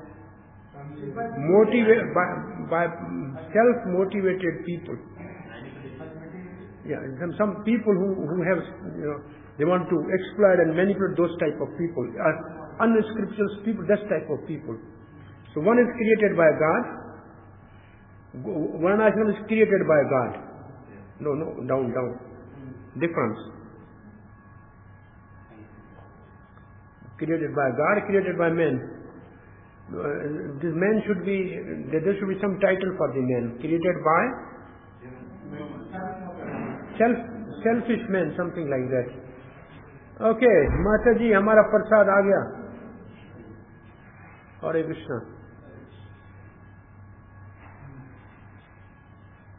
motivate by, by self motivated people. Yeah, some some people who who have, you know, they want to exploit and manipulate those type of people, are unscriptural people, that type of people. So one is created by God. One ashram is created by God. No, no, down, down. Difference. Created by God, created by men. Uh, this man should be, there there should be some title for the man. Created by self, selfish men, something like that. Okay, Mata ji, हमारा प्रसाद आ गया. Hare Krishna.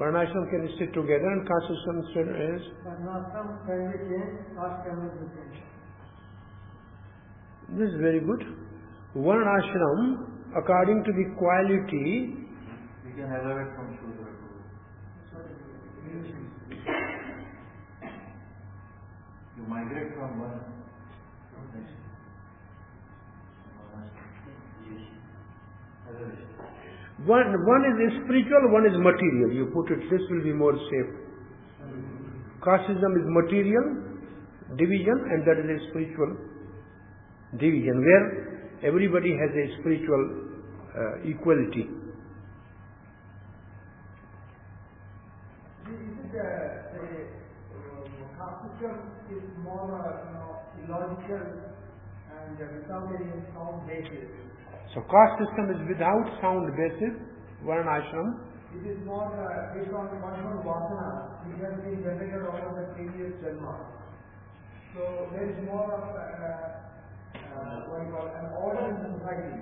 Varnashram can sit together and caste system is? Varnashram can be changed, caste can be changed. This is very good. Varnashram, according to the quality, We can elevate from Shudra to. You migrate from one. one, one is spiritual, one is material. You put it, this will be more safe. Caste system is material division, and that is a spiritual division, where everybody has a spiritual uh, equality. Is more, uh, you know, illogical and uh, without any sound basis. So caste system is without sound basis, Varnashram. It is more uh, based on the personal vasana, which has been generated over the previous janma. So there is more of uh, uh, what you call an order in the society.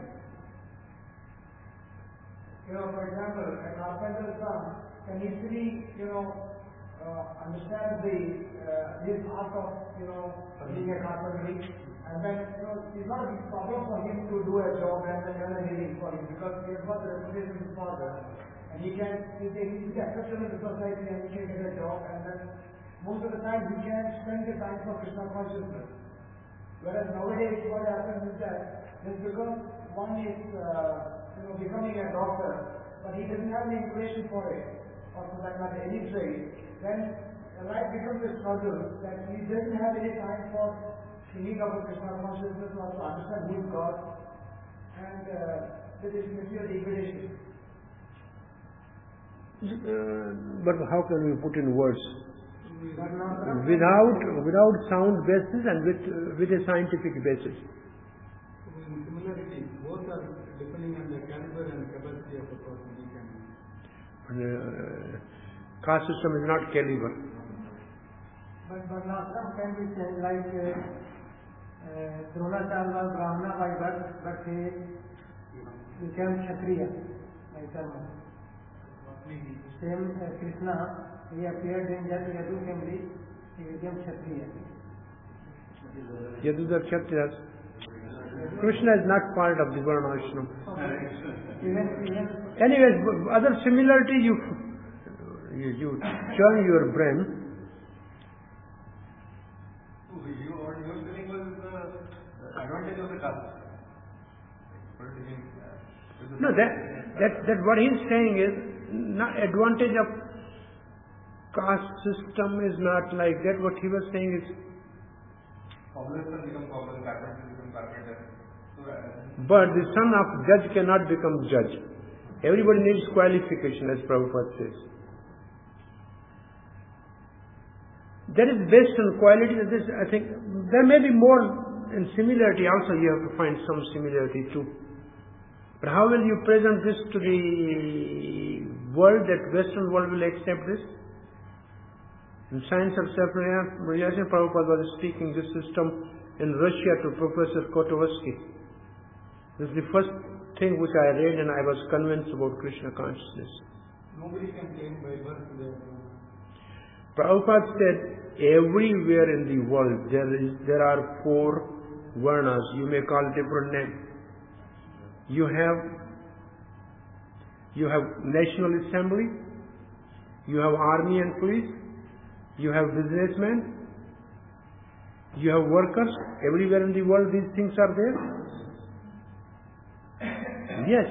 You know, for example, a carpenter's son can easily, you know, Uh, understand the uh, his art of, you know, being a carpentry, and then, you know, it's not a big problem for him to do a job and then earn a living for him, because he has got the reputation of his father, and he can, he is accepted in the society and he can get a job, and then most of the time he can spend the time for Krishna consciousness. Whereas nowadays what happens is that just because one is, uh, you know, becoming a doctor, but he doesn't have the inclination for it, or for that matter any trade, then life becomes a struggle that he doesn't have any time for thinking about Krishna consciousness or to understand who is God, and uh, there is material degradation. Uh, but how can we put in words? Without without sound basis and with uh, with a scientific basis. Similarity, both are depending on the caliber and capacity of the person. He can. Uh, caste system is not caliber. But Varnashram can be changed, like uh, uh, Dronacharya was Brahmana by birth, but he became Kshatriya by karma. Same uh, Krishna, he appeared in that Yadu family, he became Kshatriya. Yadudha Kshatriyas. Krishna is not part of the Varnashram. Even, even Anyways, other similarity you you, you churn your brain. So you what you were telling was the advantage of the caste. What do you think? No, that that that what he's saying is not advantage of caste system is not like that. What he was saying is, Cobbler can become cobbler, carpenter become carpenter. So, uh, but the son of judge cannot become judge. Everybody needs qualification, as Prabhupada says. That is based on quality. This, I think, there may be more in similarity also. You have to find some similarity too. But how will you present this to the world, that Western world will accept this? In Science of Self-Realization, Prabhupada was speaking this system in Russia to Professor Kotovsky. This is the first thing which I read, and I was convinced about Krishna consciousness. nobody can change by birth their. Prabhupada said, everywhere in the world there is there are four varnas. You may call different names. You have you have National Assembly, you have Army and Police, you have businessmen, you have workers. Everywhere in the world these things are there. Yes.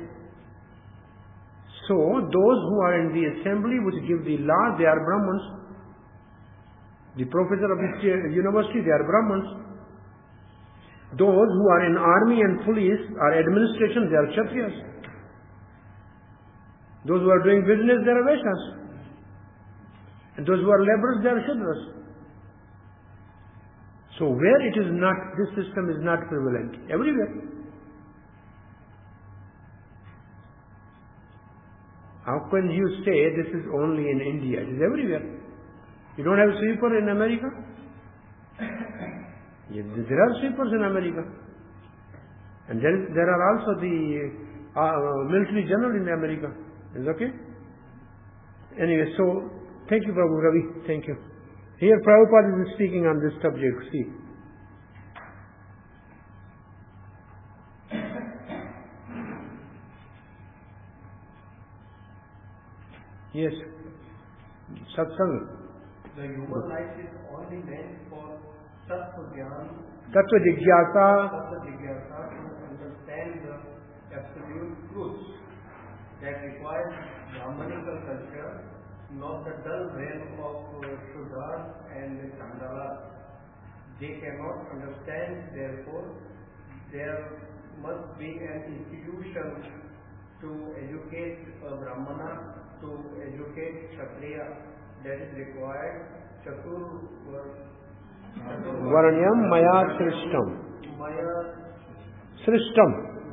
So those who are in the assembly which give the law, they are Brahmins. The professor of the university, they are Brahmins. Those who are in army and police or administration, they are Kshatriyas. Those who are doing business, they are Vaishyas. And those who are laborers, they are Shudras. So where it is not, this system is not prevalent. Everywhere. How can you say this is only in India? It is everywhere. You don't have a sweeper in America? There are sweepers in America. And then there are also the uh, military general in America. Is it okay? Anyway, so thank you, Prabhu Ravi. Thank you. Here Prabhupada is speaking on this subject. See. Yes. Satsang. The human life is only meant for Tattva Gyan, Tattva Jigyasa. Tattva Jigyasa, to understand the absolute truth that requires Brahmanical culture, not the dull realm of uh, Shudras and Chandalas. They cannot understand, therefore, there must be an institution to educate a Brahmana, to educate Kshatriya, that is required. Chatur Varanyam Maya Srishtam. Maya Srishtam.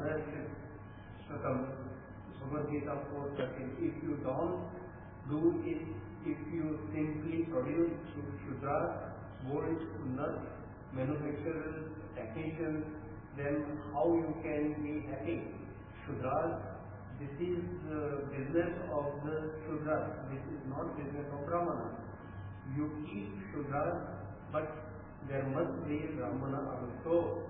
Bhagavad Gita four thirteen. If you don't do it, if you simply produce Shudras, gold, nuts, manufacturers, technicians, then how you can be happy? Shudras, this is the business of the Shudras. This is not business of Brahmana. You keep Shudras, but there must be Brahmana also.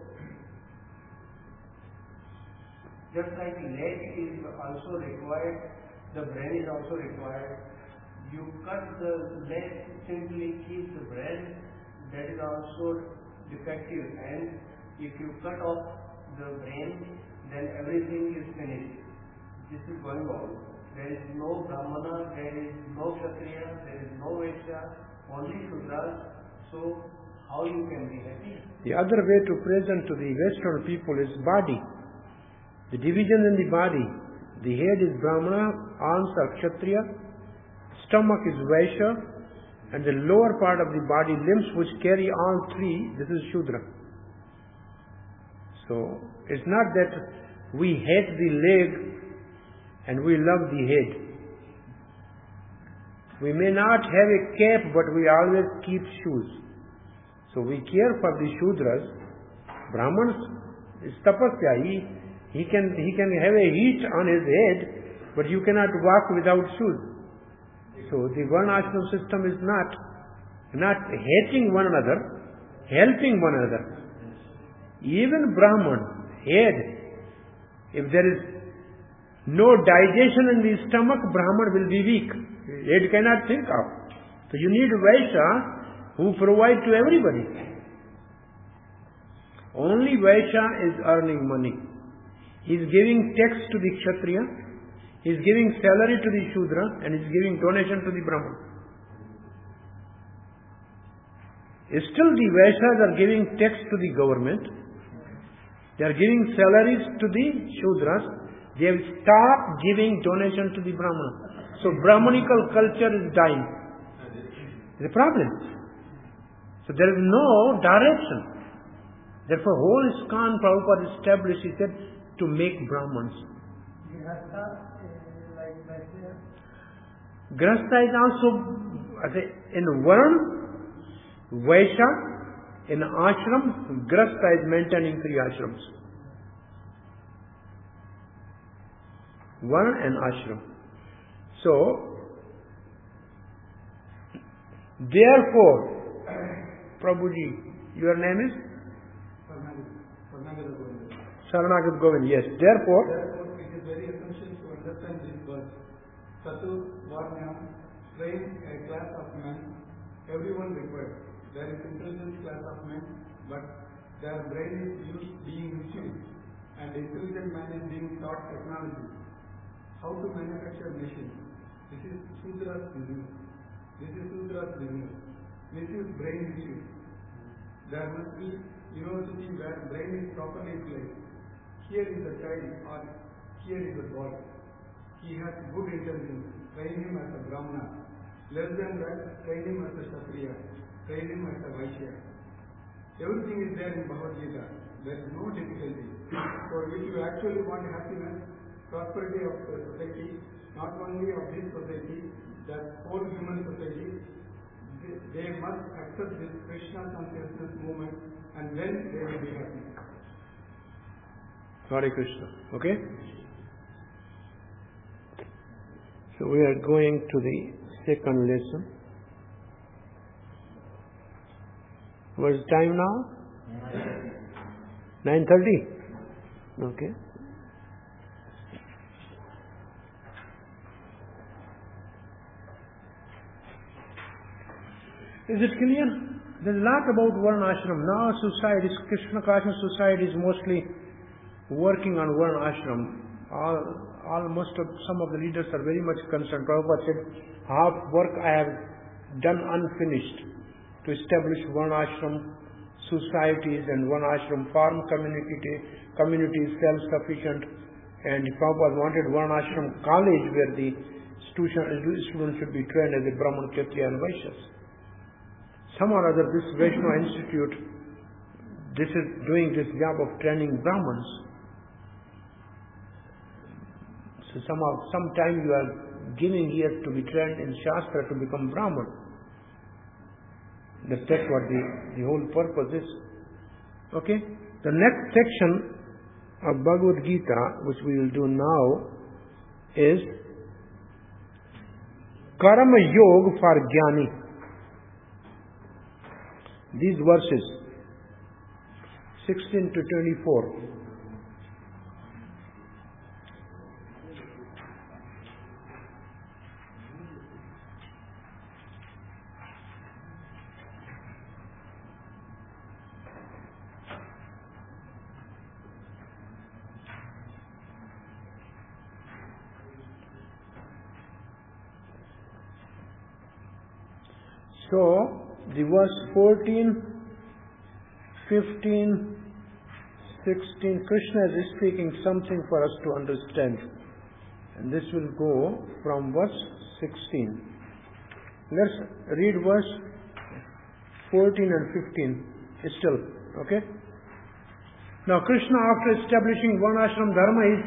Just like leg is also required, the brain is also required. You cut the leg, simply keep the brain, that is also defective. And if you cut off the brain, then everything is finished. This is going on. There is no Brahmana, there is no Kshatriya, there is no Vaishya, only Shudras. So how you can be happy? The other way to present to the Western people is body. The division in the body. The head is Brahmana, arms are Kshatriya, stomach is Vaishya, and the lower part of the body, limbs which carry all three, this is Shudra. So, it's not that we hate the leg and we love the head. We may not have a cap, but we always keep shoes. So we care for the Shudras. Brahmans is tapasya. He, he, can, he can have a heat on his head, but you cannot walk without shoes. So the Varna Ashram system is not, not hating one another, helping one another. Even Brahman, head, if there is no digestion in the stomach, Brahman will be weak. Head cannot think of. So you need Vaishya who provide to everybody. Only Vaishya is earning money. He is giving tax to the Kshatriya, he is giving salary to the Shudra, and he is giving donation to the Brahman. Still the Vaishyas are giving tax to the government. They are giving salaries to the Shudras. They have stopped giving donation to the Brahmana. So Brahmanical culture is dying. The problem. So there is no direction. Therefore, whole ISKCON Prabhupada established, he said, to make Brahmans. Grahastha is also, I say, in Varna, Vaishya, in ashram, Grahastha is maintaining three ashrams. Varna and ashram. So, therefore, Prabhuji, your name is? Saranagat Govind, yes. Therefore, Therefore, it is very essential to understand this verse. Satu Varnam, train a class of men, everyone required. There is intelligent class of men, but their brain is used, being misused, and intelligent man is being taught technology. How to manufacture machines. This is Sudra's business. This is Sudra's business. Misuse, brain misuse. There must be university where brain is properly placed. Here is the child, or here is the boy. He has good intelligence. Train him as a Brahmana. Less than that, train him as a Kshatriya. Train him as a Vaishya. Everything is there in Bhagavad Gita. There is no difficulty. So if you actually want happiness, prosperity of the society, not only of this society, that whole human society, they, they must accept this Krishna consciousness movement, and then they will be happy. Hare Krishna. Okay? So we are going to the second lesson. What is time now? nine thirty. Okay. Is it clear? There's a lot about Varna Ashram. Now society, Krishna Conscious society is mostly working on Varna Ashram. All, almost of, some of the leaders are very much concerned. Prabhupada said, half work I have done unfinished to establish Varna Ashram societies and Varna Ashram farm community, communities self-sufficient. And Prabhupada wanted Varna Ashram college where the students should be trained as a Brahman, Kshatriya and Vaishyas. Some or other, this Vaishnava Institute, this is doing this job of training Brahmins. So somehow, sometime you are giving here to be trained in Shastra to become Brahman. That's, that's what the, the whole purpose is. Okay? The next section of Bhagavad Gita, which we will do now, is Karma Yoga for Jnani. These verses, sixteen to twenty-four. So, the verse fourteen, fifteen, sixteen, Krishna is speaking something for us to understand. And this will go from verse sixteen. Let's read verse fourteen and fifteen still. Okay? Now Krishna, after establishing Varnashram Dharma, is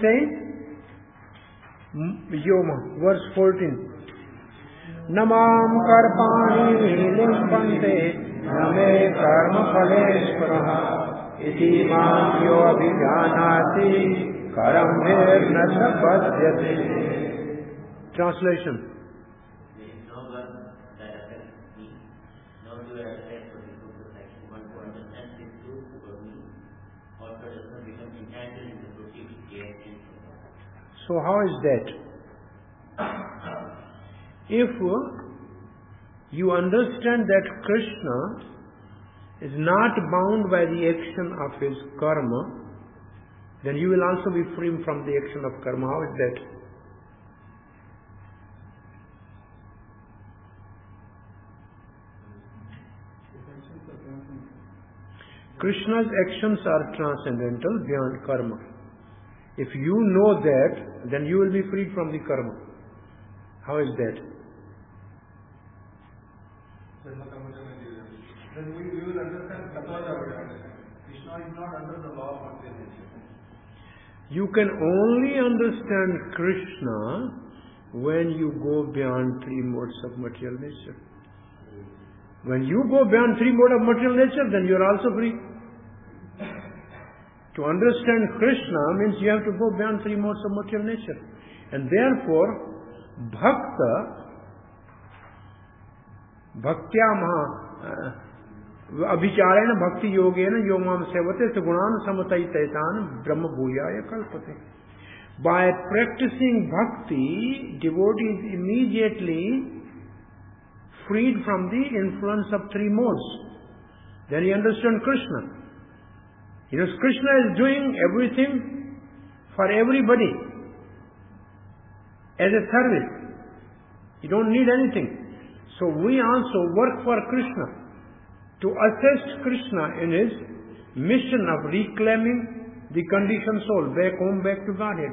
saying, Yoma, verse fourteen. Namam karpani limpante name karma phaleshvaraha iti mam yo abhijanati karam bher nasapadyate. Translation. There is no one that affects me, nor do I affect for the truth of action. One who understands the truth about me also does not become entangled in the proceeding care and so. So how is that? If you understand that Krishna is not bound by the action of his karma, then you will also be free from the action of karma. How is that? Krishna's actions are transcendental, beyond karma. If you know that, then you will be freed from the karma. How is that? Then we, we will understand Krishna is not under the law of material nature. You can only understand Krishna when you go beyond three modes of material nature. When you go beyond three modes of material nature, then you are also free. To understand Krishna means you have to go beyond three modes of material nature. And therefore, Bhakta, Bhaktya Maha, Abhicharena Bhakti Yogena Yomam Sevate Sagunan Samataitan Brahma Bhuyaya Kalpate. By practicing bhakti, devotees immediately freed from the influence of three modes. Then you understand Krishna. You know, Krishna is doing everything for everybody as a service. You don't need anything. So we also work for Krishna to assist Krishna in his mission of reclaiming the conditioned soul back home, back to Godhead.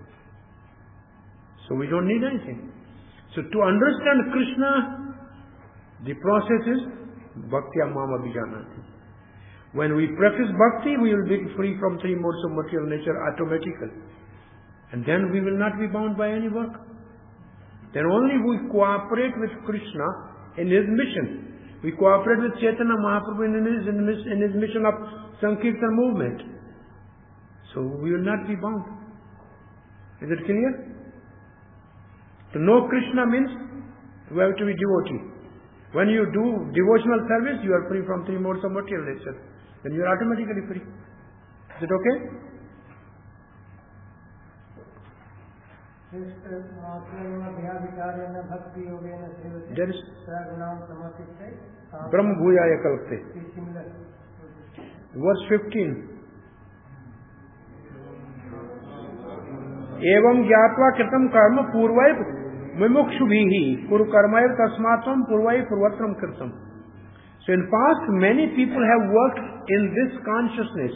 So we don't need anything. So to understand Krishna, the process is Bhaktya Mam Abhijanati. When we practice bhakti, we will be free from three modes of material nature automatically. And then we will not be bound by any work. Then only we cooperate with Krishna in his mission. We cooperate with Chaitanya Mahaprabhu in his, in his, in his mission of Sankirtan movement. So we will not be bound. Is it clear? To know Krishna means You have to be devotee. When you do devotional service, you are free from three modes of material nature. Then you are automatically free. Is it okay? There is Brahma Bhuyaya Kalpte. Verse fifteen. Evam gyatva kritam karma purvai mimukshubhihi kuru karmaiv tasmatvam purvai purvatram kritam. So in past, many people have worked in this consciousness.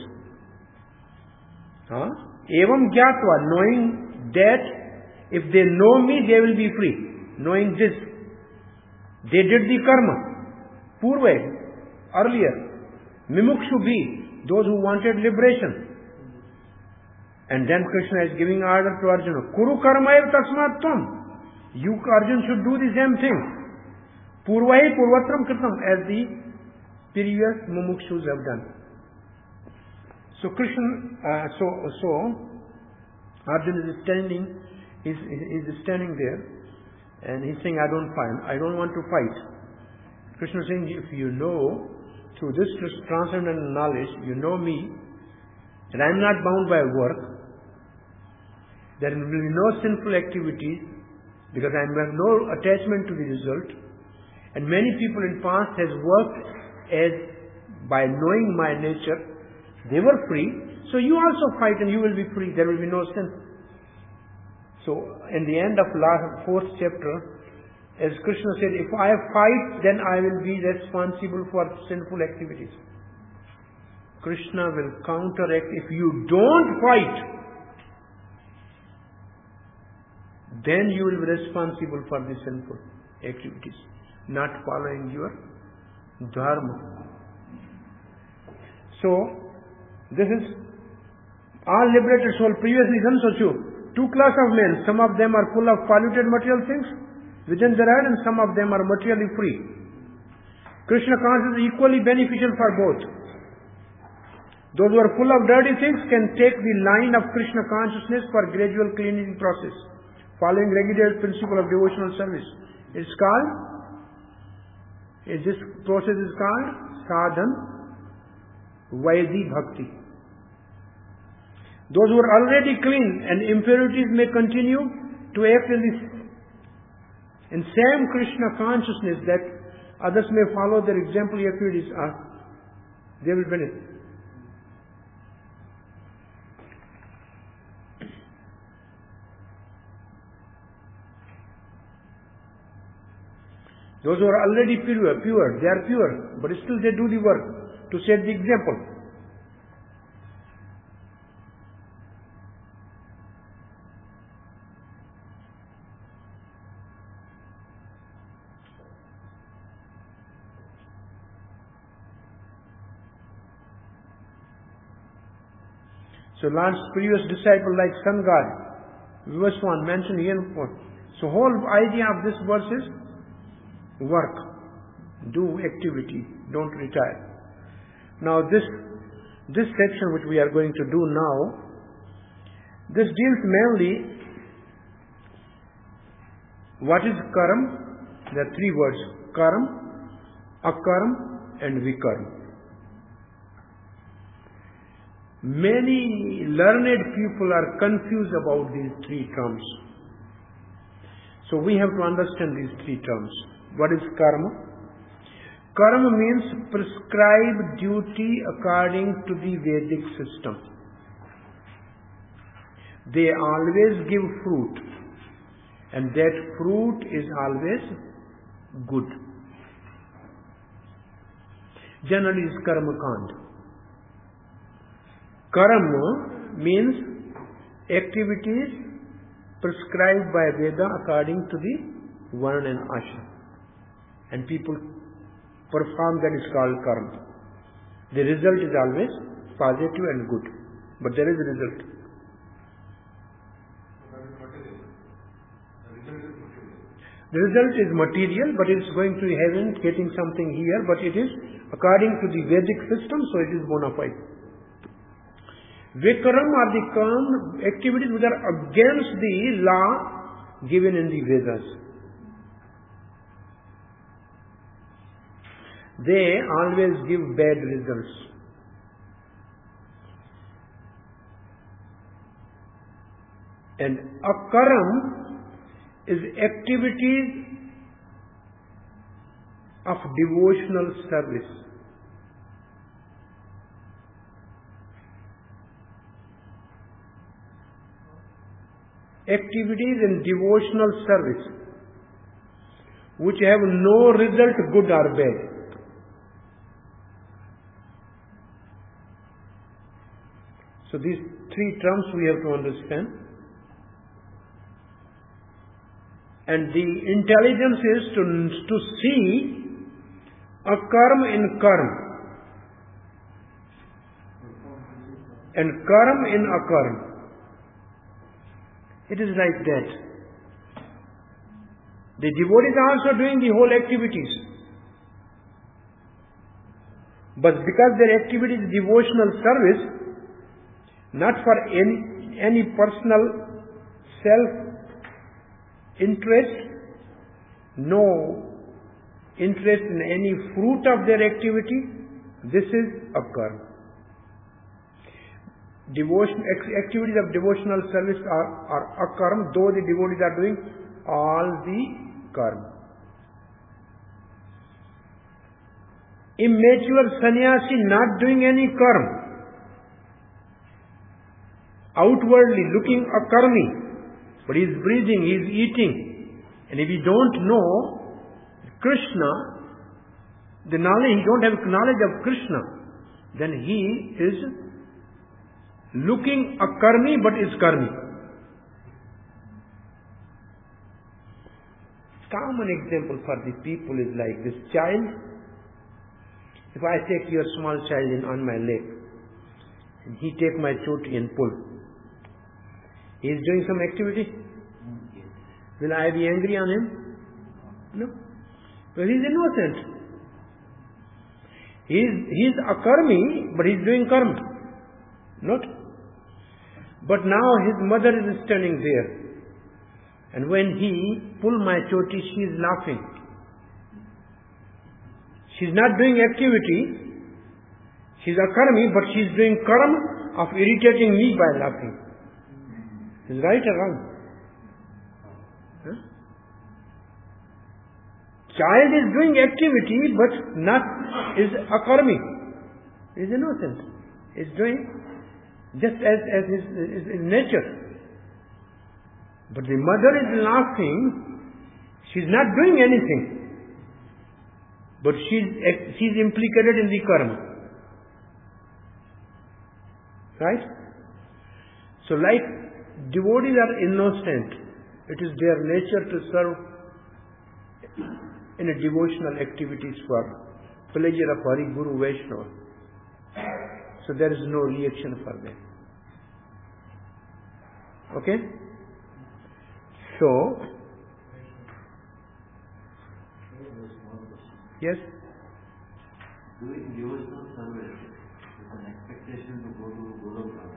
Huh? Evam gyatva, knowing that if they know me, they will be free. Knowing this, they did the karma. Purvai, earlier. Mimukshubhi, those who wanted liberation. And then Krishna is giving order to Arjuna. Kuru karmaiv tasmat tvam. You, Arjuna, should do the same thing. Purvai purvatram kritam, as the previous mumukshus have done. So Krishna, uh, so, so, Arjuna is standing, is is standing there, and he's saying, I don't fight, I don't want to fight. Krishna is saying, if you know, through this transcendental knowledge, you know me, and I am not bound by work, there will be no sinful activities, because I have no attachment to the result. And many people in past has worked as, by knowing my nature, they were free. So you also fight and you will be free. There will be no sin. So in the end of last fourth chapter, as Krishna said, if I fight, then I will be responsible for sinful activities. Krishna will counteract. If you don't fight, then you will be responsible for the sinful activities, not following your dharma. So, this is all liberated soul. Previously, two classes of men. Some of them are full of polluted material things within their head, and some of them are materially free. Krishna consciousness is equally beneficial for both. Those who are full of dirty things can take the line of Krishna consciousness for gradual cleansing process, following regular principle of devotional service. It's called, this process is called sadhan vaidhi bhakti. Those who are already clean and impurities may continue to act in this in same Krishna consciousness, that others may follow their exemplary activities, are they will benefit. Those who are already pure, pure, they are pure, but still they do the work to set the example. So Lord's previous disciple like sun god, verse one mentioned here. So whole idea of this verse is work, do activity, don't retire. Now this this section which we are going to do now, this deals mainly what is karam. There are three words: karam, akaram, and vikaram. Many learned people are confused about these three terms. So we have to understand these three terms. What is karma? Karma means prescribed duty according to the Vedic system. They always give fruit, and that fruit is always good. Generally is karma kand. Karma means activities prescribed by Veda according to the Varna and Ashram. And people perform, that is called karma. The result is always positive and good. But there is a result. The result is material, but it is going to heaven, getting something here, but it is according to the Vedic system, so it is bona fide. Vikaram are the karma activities which are against the law given in the Vedas. they always give bad results. And akaram is activities of devotional service. Activities in devotional service which have no result, good or bad. So these three terms we have to understand. And the intelligence is to, to see a karma in karma and karma in akarma. It is like that. The devotees are also doing the whole activities. But because their activity is devotional service, not for any, any personal self-interest, no interest in any fruit of their activity, this is a karma. Devotion, activities of devotional service are, are akarma, though the devotees are doing all the karma. Immature sannyasi not doing any karma, outwardly looking akarmi, but he is breathing, he is eating, and if he don't know Krishna, the knowledge, he don't have knowledge of Krishna, then he is looking akarmi but is karmi. Common example for the people is like this child. If I take your small child in on my leg and he take my choti and pull, he is doing some activity. Will I be angry on him? No. Because he is innocent. He is, he is akarmi, but he is doing karma. Not. But now his mother is standing there. And when he pull my choti, she is laughing. She is not doing activity. She is akarmi, but she is doing karma of irritating me by laughing. Is right or wrong? Huh? Child is doing activity, but not is akarmi. Is innocent. Is doing just as as his, his, his nature. But the mother is laughing. She is not doing anything, but she is she is implicated in the karma. Right? So, like devotees are innocent, it is their nature to serve in a devotional activities for pleasure of Hari Guru Vaishnava. So there is no reaction for them. Okay? So, yes? Doing devotional service with an expectation to go to Golok Dham.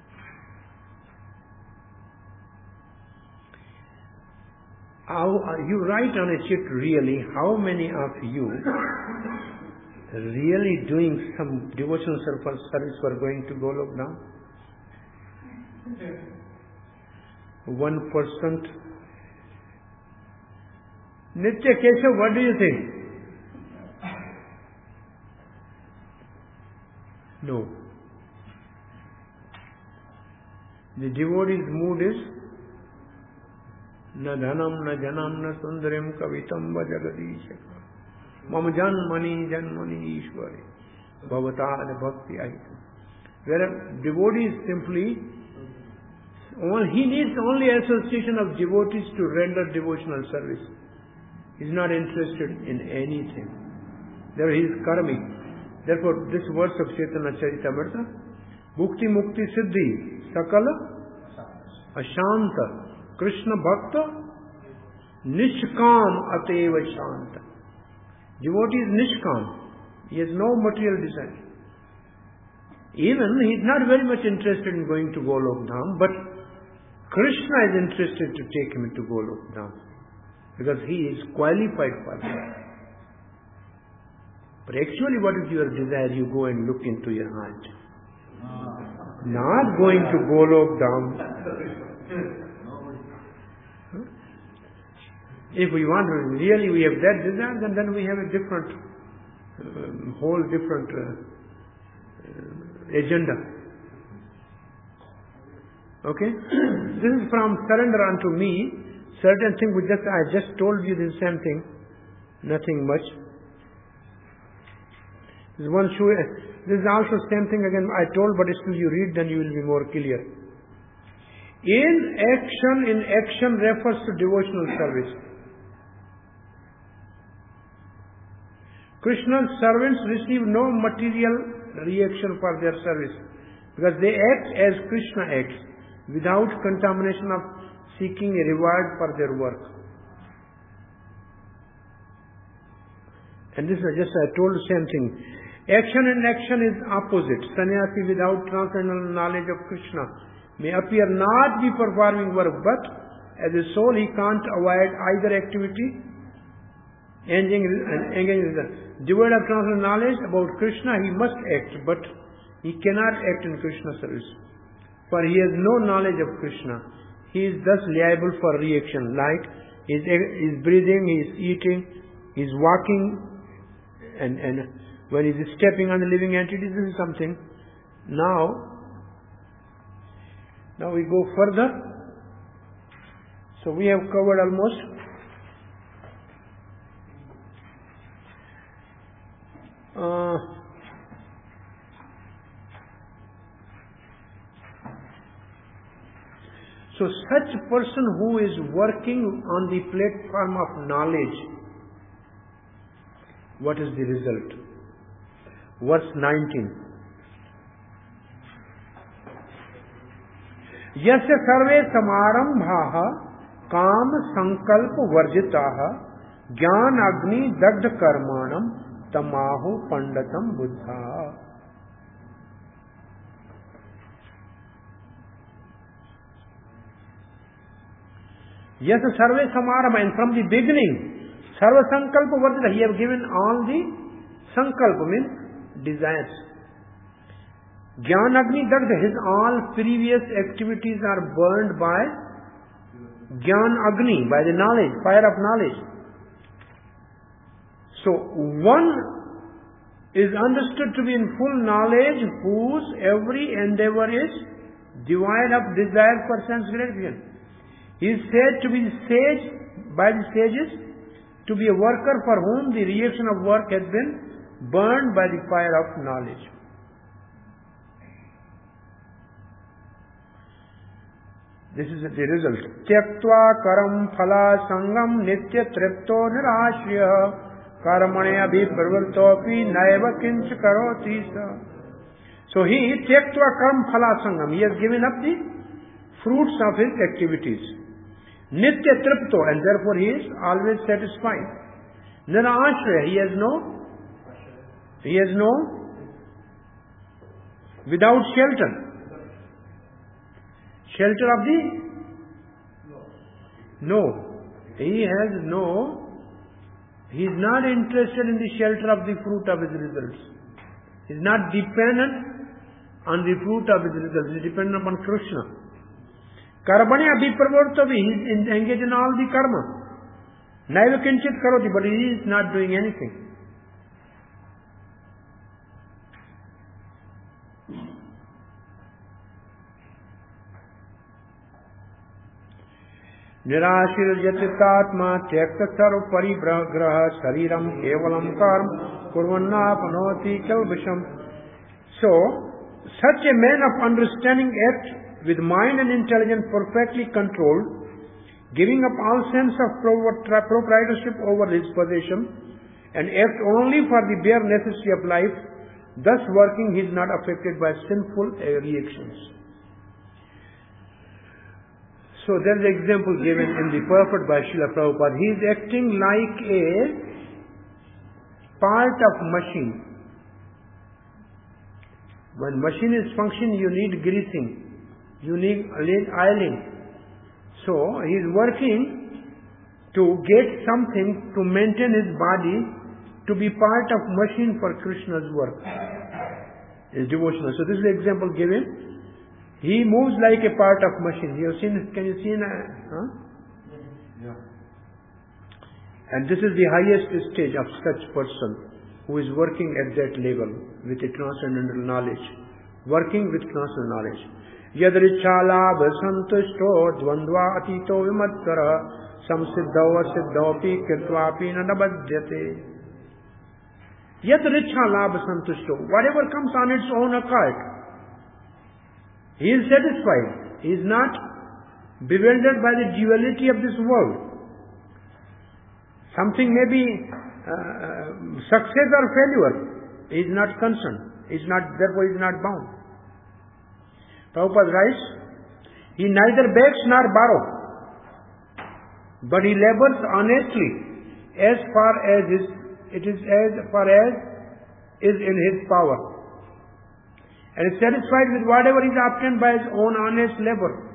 How, you write on a sheet really, how many of you really doing some devotional service for going to Golok Dham? One percent. Nitya Keshav, what do you think? No. The devotee's mood is na dhanam na janam na sundaram kavitam va jagadishaka mam janmani janmani ishwari bhavatad bhakti ahitam. Whereas devotee is simply, he needs only association of devotees to render devotional service. He is not interested in anything. There he is karmic. Therefore, this verse of Chaitanya Charitamrita, Bhukti Mukti Siddhi Sakala Ashanta Krishna Bhakta Nishkam Ateva Shanta. Devotee is Nishkam. He has no material desire. Even he is not very much interested in going to Golok Dham, but Krishna is interested to take him to Golok Dham, because he is qualified for that. But actually what is your desire? You go and look into your heart. Not going to Golok Dham. If we want to, really we have that desire, then, then we have a different, uh, whole different uh, uh, agenda. Okay? This is from surrender unto me. Certain thing we just, I just told you the same thing. Nothing much. This is one shoe. This is also same thing again I told, but still you read, then you will be more clear. In action, in action refers to devotional service. Krishna's servants receive no material reaction for their service, because they act as Krishna acts, without contamination of seeking a reward for their work. And this is just I told the same thing. Action and action is opposite. Sannyasi without transcendental knowledge of Krishna may appear not be performing work, but as a soul he can't avoid either activity. Engaging, engaging, devoid of transcendental knowledge about Krishna, he must act, but he cannot act in Krishna service. For he has no knowledge of Krishna. He is thus liable for reaction, like he is breathing, he is eating, he is walking, and, and when he is stepping on the living entity, this is something. Now, now we go further. So we have covered almost. Uh, so such a person who is working on the platform of knowledge, what is the result? Verse nineteen. Yasya sarve samarambhaha kam sankalp varjitaha jnana agni dagdha karmanam tamahu pandatam buddha. Yes, sarve samarama, and from the beginning, sarva sankalpa varjita, he have given all the sankalpa, means desires. Jnana agni dagdha, his all previous activities are burned by Jnana agni, by the knowledge, fire of knowledge. So, one is understood to be in full knowledge whose every endeavor is devoid of desire for sense gratification. He is said to be the sage by the sages, to be a worker for whom the reaction of work has been burned by the fire of knowledge. This is the result. Tyaktva karam phala sangam nitya tripto nirashriya karmane abhi pravartopi naiva kinch karoti sa. So he, tyaktva karam phala sangam, he has given up the fruits of his activities. Nitya tripto, and therefore he is always satisfied. Nirashriya, he has no, he has no, without shelter. Shelter of the? No. He has no, he is not interested in the shelter of the fruit of his results. He is not dependent on the fruit of his results. He is dependent upon Krishna. Karmane abhipravartavi, he is engaged in all the karma. Naiva kinchit karoti, but he is not doing anything. Nirashirjatitatma tyakta sarv parigraha shariram kevalam karm kurvannapanoti kalbisham. So, such a man of understanding act with mind and intelligence perfectly controlled, giving up all sense of proprietorship over his possession, and act only for the bare necessity of life, thus working he is not affected by sinful reactions. So there is an example given in the purport by Srila Prabhupada. He is acting like a part of machine. When machine is functioning, you need greasing, you need oiling. So he is working to get something to maintain his body, to to be part of machine for Krishna's work. Is devotional. So this is the example given. He moves like a part of machine. You have seen? Can you see? Huh? Yeah. And this is the highest stage of such person who is working at that level with a transcendental knowledge. Working with transcendental knowledge. Yadrichalabha santushto dvandva atito vimatkara samsiddhava siddhapi kirtvapi nanabhadyate. Yadrichalabha santushto. Whatever comes on its own accord, he is satisfied. He is not bewildered by the duality of this world. Something may be uh, success or failure. He is not concerned. He is not, therefore he is not bound. Prabhupada writes, he neither begs nor borrows, but he labors honestly as far as his, it is as far as is in his power, and is satisfied with whatever is obtained by his own honest labor.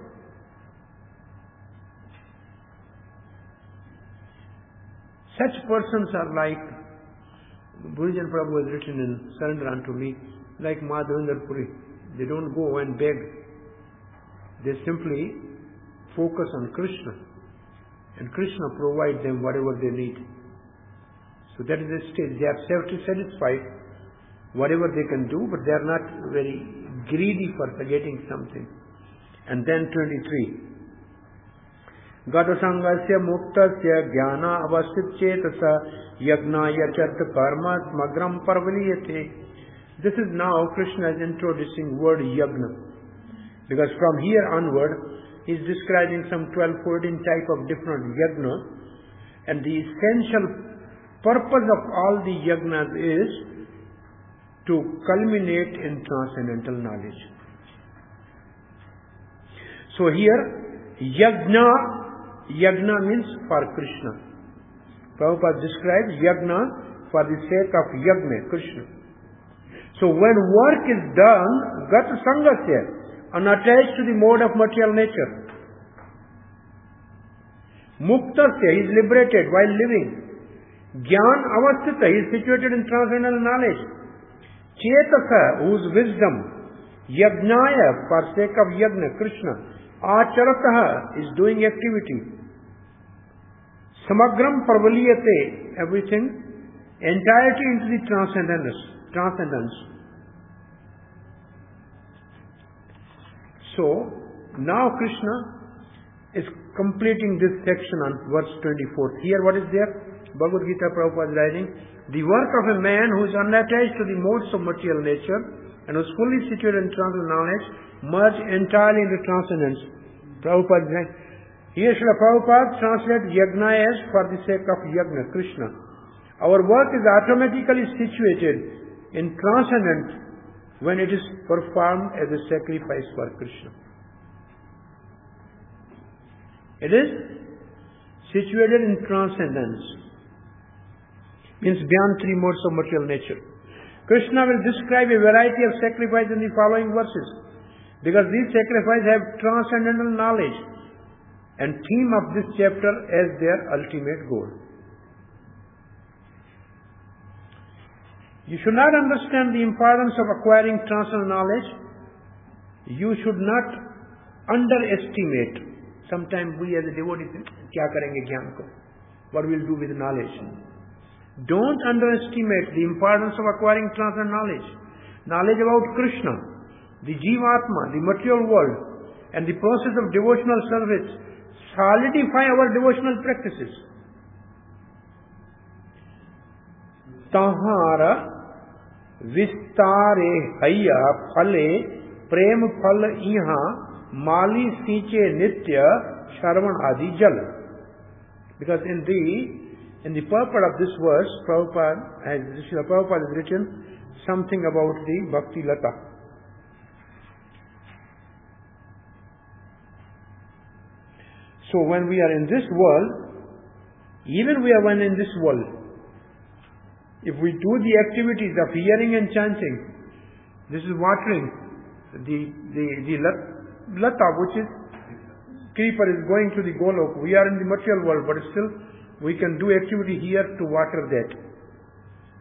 Such persons are like, Bhujan Prabhu has written in Surrender Unto Me, like Madhavendra Puri. They don't go and beg. They simply focus on Krishna. And Krishna provides them whatever they need. So that is the stage. They are self-satisfied, whatever they can do, but they are not very greedy for getting something. And then twenty-three. Gata sangasya muktasya jnana avasit chetasa yagna yachat karma smagram parvaliyate. This is now Krishna is introducing word yagna. Because from here onward, he is describing some twelve, fourteen type of different yagna. And the essential purpose of all the yagnas is to culminate in transcendental knowledge. So here, yagna, yagna means for Krishna. Prabhupada describes yagna for the sake of yagna, Krishna. So when work is done, gata sangasya, unattached to the mode of material nature. Muktasya, he is liberated while living. Gyan avasthita, he is situated in transcendental knowledge. Chetasa, whose wisdom. Yagnaya, for sake of yagna, Krishna. Acharataha, is doing activity. Samagram parvaliyate, everything, entirety into the transcendence. Transcendence. So, now Krishna is completing this section on verse twenty-four. Here what is there? Bhagavad Gita Prabhupada is writing, the work of a man who is unattached to the modes of material nature and who is fully situated in transcendental knowledge merge entirely into transcendence. Prabhupada is writing, here Srila Prabhupada translates yagna as for the sake of yagna, Krishna. Our work is automatically situated in transcendent when it is performed as a sacrifice for Krishna. It is situated in transcendence. Means beyond three modes of material nature. Krishna will describe a variety of sacrifice in the following verses. Because these sacrifices have transcendental knowledge and theme of this chapter as their ultimate goal. You should not understand the importance of acquiring transcendental knowledge. You should not underestimate. Sometimes we as a devotee think, kya karenge gyan ko? What we'll do with knowledge? Don't underestimate the importance of acquiring transcendental knowledge. Knowledge about Krishna, the Jivatma, the material world, and the process of devotional service solidify our devotional practices. Tahara Vistare Haya Phale Prem Phal Iha Mali Siche Nitya Sharvan Adi Jal. Because in the in the purport of this verse, Prabhupada has, Prabhupada has written something about the Bhakti Lata. So when we are in this world, even we are when in this world, if we do the activities of hearing and chanting, this is watering the the the lata, which is creeper, is going to the golok. We are in the material world, but still we can do activity here to water that.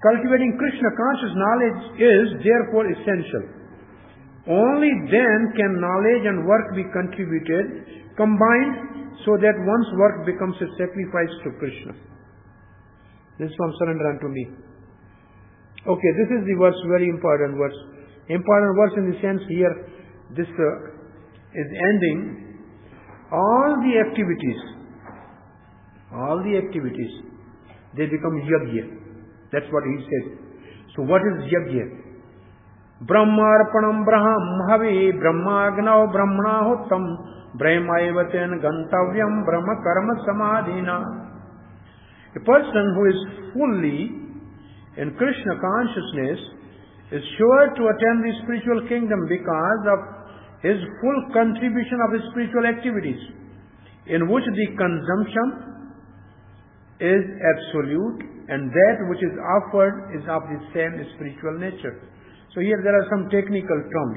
Cultivating Krishna conscious knowledge is therefore essential. Only then can knowledge and work be contributed, combined, so that one's work becomes a sacrifice to Krishna. This is from Surrender Unto Me. Okay, this is the verse, very important verse. Important verse in the sense here, this uh, is ending. All the activities, all the activities, they become yajna. That's what he said. So what is yajna? Brahmarpanam braham havi brahmagnau brahmanahutam brahmaivaten gantavyam brahma karma samadhina. A person who is fully in Krishna consciousness is sure to attain the spiritual kingdom because of his full contribution of his spiritual activities, in which the consumption is absolute and that which is offered is of the same spiritual nature. So here there are some technical terms.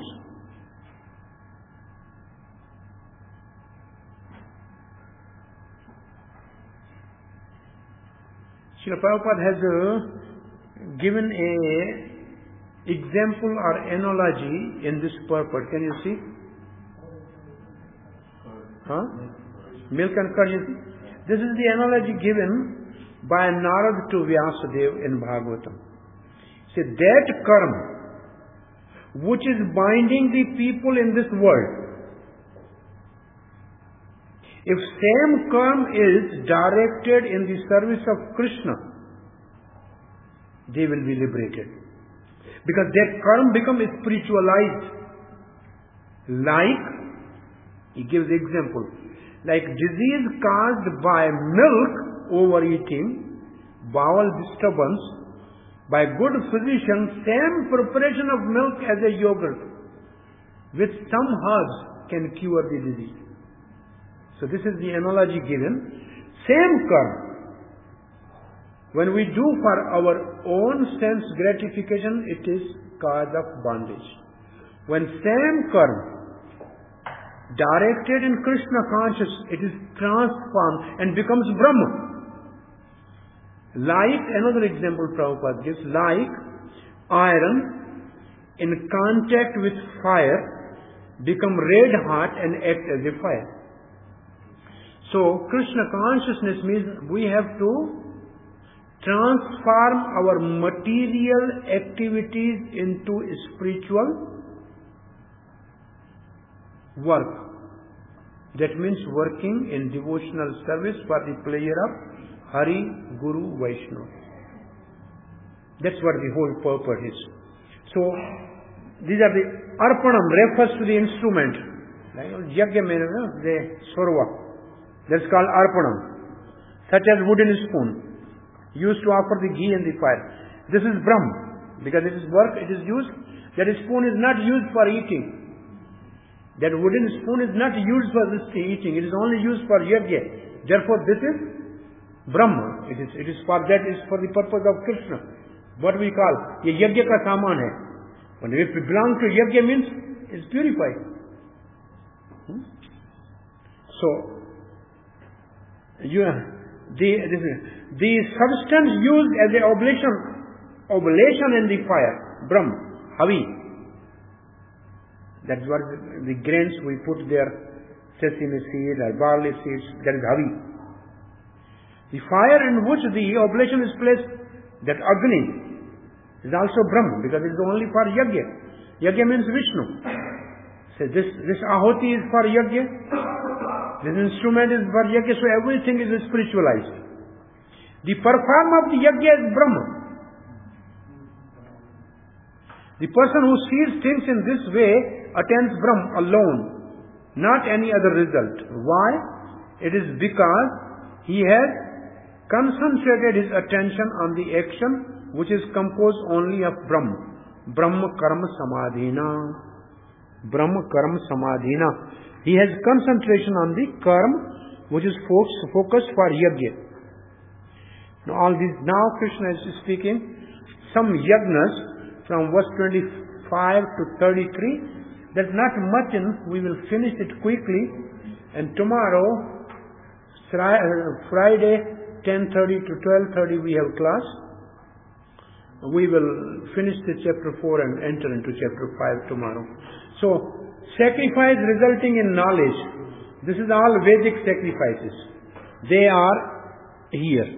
Srila Prabhupada has uh, given a example or analogy in this purport. Can you see? Huh? Milk and curd. You see? This is the analogy given by Narad to Vyasadeva in Bhagavatam. Say that karma which is binding the people in this world, if same karma is directed in the service of Krishna, they will be liberated. Because that karma becomes spiritualized. Like, he gives example, like disease caused by milk overeating, bowel disturbance, by good physician, same preparation of milk as a yogurt with some herbs can cure the disease. So this is the analogy given. Same karma. When we do for our own sense gratification, it is cause of bondage. When same karma directed in Krishna conscious, it is transformed and becomes Brahma. Like, another example Prabhupada gives, like iron in contact with fire become red hot and act as a fire. So Krishna consciousness means we have to transform our material activities into spiritual work. That means working in devotional service for the pleasure of Hari, Guru, Vaishnava. That's what the whole purport is. So, these are the arpanam, refers to the instrument. Like yajna mein, the sorva. That's called arpanam. Such as wooden spoon, used to offer the ghee and the fire. This is Brahm, because it is work, it is used. That spoon is not used for eating. That wooden spoon is not used for this eating. It is only used for yajna. Therefore, this is Brahma. It is, it is for that, is for the purpose of Krishna. What we call, ye yajna ka saman hai. When if it belongs to yajna means, it's purified. Hmm? So, you, the, the, the substance used as an oblation, oblation in the fire, Brahma, Havi. That's what the, the grains we put there, sesame seed or barley seeds, that is Havi. The fire in which the oblation is placed, that Agni, is also Brahma, because it is only for yajna. Yajna means Vishnu. So this, this ahoti is for yajna, this instrument is for yajna, so everything is spiritualized. The perform of the yajna is Brahma. The person who sees things in this way attains Brahma alone, not any other result. Why? It is because he has concentrated his attention on the action which is composed only of Brahma. Brahma Karma Samadhina. Brahma Karma Samadhina. He has concentration on the karma which is focused for yajna. Now all these, now Krishna is speaking some yajnas from verse twenty-five to thirty-three. There's not much in, we will finish it quickly, and tomorrow, Friday, ten thirty to twelve thirty we have class. we will finish the chapter four and enter into chapter five tomorrow. So, sacrifice resulting in knowledge. This is all Vedic sacrifices. They are here.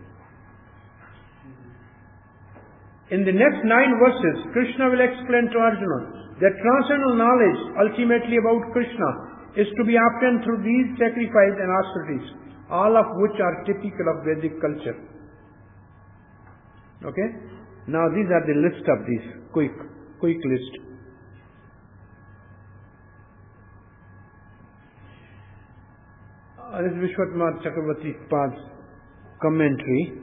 In the next nine verses, Krishna will explain to Arjuna that transcendental knowledge, ultimately about Krishna, is to be obtained through these sacrifice and austerities, all of which are typical of Vedic culture. Okay? Now these are the list of these, quick, quick list. Uh, this is Vishwanath Chakravarti Pad's commentary.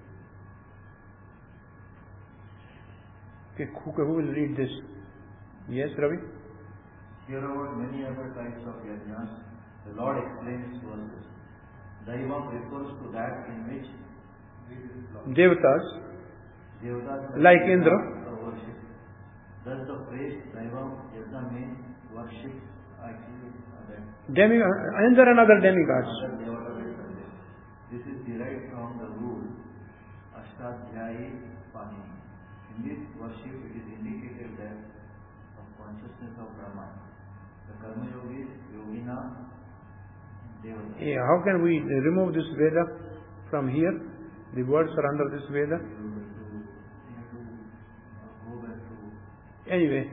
Okay, who, who will read this? Yes, Ravi? Here about many other types of yajnas, the Lord explains verses. Daivam refers to that in which Devatas, Devatas like Indra, worship. Thus the phrase Daivam Yajna means worship actually uh, that Demi, Indra and other demigods. other Devatas. This is derived from the rule Ashtadhyayi Panini. In this worship it is indicated that of consciousness of Brahman. The Karma Yogis, Yogina, Devata. Yeah, how can we remove this Veda from here? The words are under this Veda. Anyway,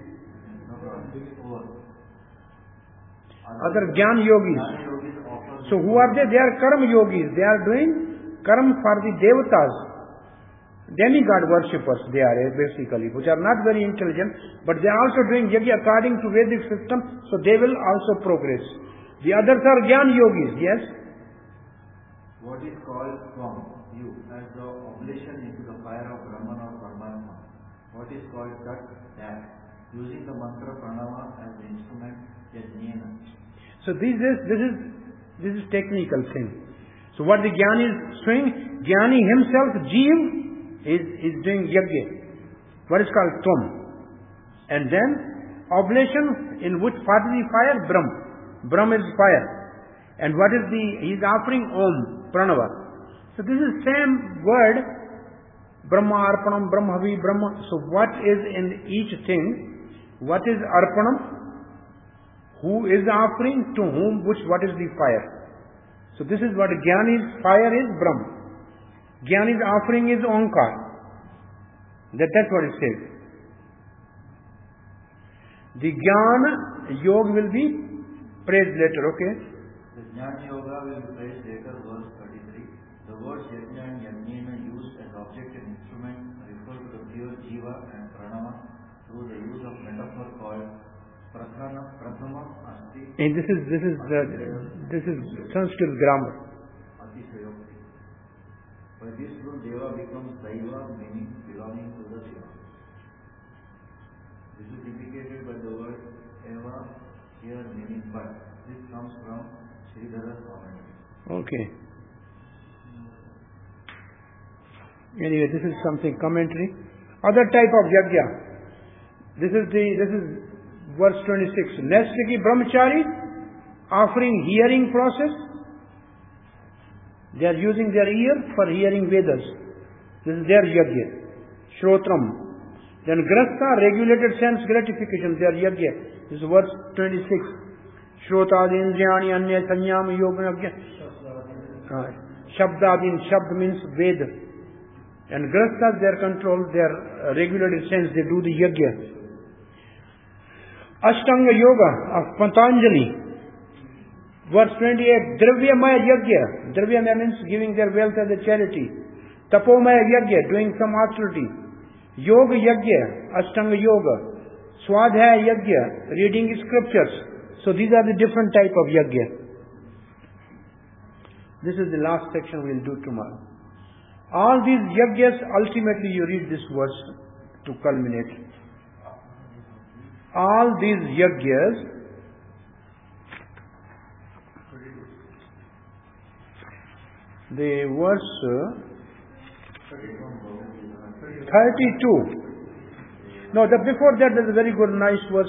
other Gyan Yogis. So who are they? They are Karma Yogis. They are doing Karma for the Devatas. Demigod worshippers they are basically, which are not very intelligent, but they are also doing yajna according to Vedic system, so they will also progress. The others are Gyan Yogis, yes? What is called from you as the oblation into the fire of Brahman or Paramatma? What is called that? That. Using the mantra pranava as the instrument, yajnena. So this is, this is, this is technical thing. So what the Gyani is saying, Gyani himself, Jeev, is, is doing yajna. What is called Tum. And then, oblation in which part is the fire? Brahm. Brahm is fire. And what is the, he is offering Om, Pranava. So this is same word, Brahma, Arpanam, Brahmavi, Brahma. So what is in each thing? What is Arpanam? Who is offering? To whom? Which? What is the fire? So this is what Gyani's fire is, Brahm. Gyani's offering is Onkar. That, that's what it says. The Jnana Yoga will be praised later, okay? The Jnana Yoga will be praised later, verse thirty-three. The words Yajna and Yajnena used as object and instrument refer to the pure Jiva and Pranava through the use of metaphor called Prathana, Prathama, Asti. And this is, this is, the, this is Sanskrit grammar. Atisayokti. By this rule, Deva becomes Daiva, meaning belonging to the Shiva. This is indicated by the word Eva, here meaning but. This comes from Sridhara's commentary. Okay. Anyway, this is something commentary. Other type of yajna. This is the, this is verse twenty-six. Nastiki Brahmachari offering hearing process. They are using their ear for hearing Vedas. This is their yajna. Shrotram. Then Grastha, regulated sense gratification, their yajna. This is verse twenty-six. Shrotadin Indriyani Anya Sanyam Yoga Yajna. Shabdadin, Shabd means Veda. And Grasthas, they are controlled, they are regulated sense, they do the yajna. Ashtanga Yoga of Patanjali. Verse twenty-eight, Dravyamaya Yajna. Dravyamaya means giving their wealth as a charity. Tapomaya Yajna, doing some austerity. Yoga Yajna, Ashtanga Yoga. Swadhyaya Yajna, reading scriptures. So these are the different type of yajna. This is the last section we will do tomorrow. All these yajnas, ultimately you read this verse to culminate. All these yajnas, the verse thirty-two. No, the, before that there is a very good, nice verse.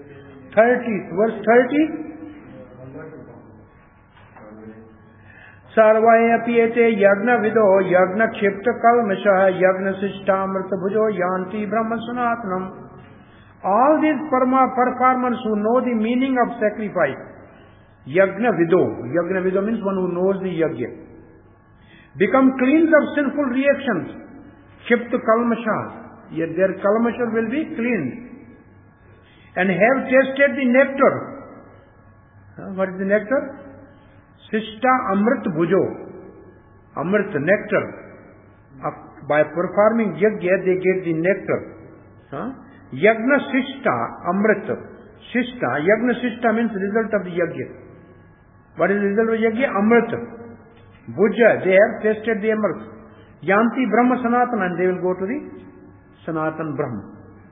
thirty, verse thirty. Sarvaya piyate yagna vido yagna kshipta kalmasha yagna sishtamrta bhujo yanti brahma sanatanam. All these parma performers who know the meaning of sacrifice, yagna vido, yagna vido means one who knows the yagya, become cleansed of sinful reactions, kshipta kalmasha, yet their kalmasha will be cleansed, and have tasted the nectar. Uh, what is the nectar? Sishta Amrit Bhujo, Amrit, nectar. Of, by performing yagya, they get the nectar. Huh? Yagna Sishta Amrit. Sishta, Yagna Sishta means result of the yagya. What is the result of yagya? Amrit. Bhuja, they have tasted the Amrit. Yanti Brahma Sanatan, and they will go to the Sanatan Brahma.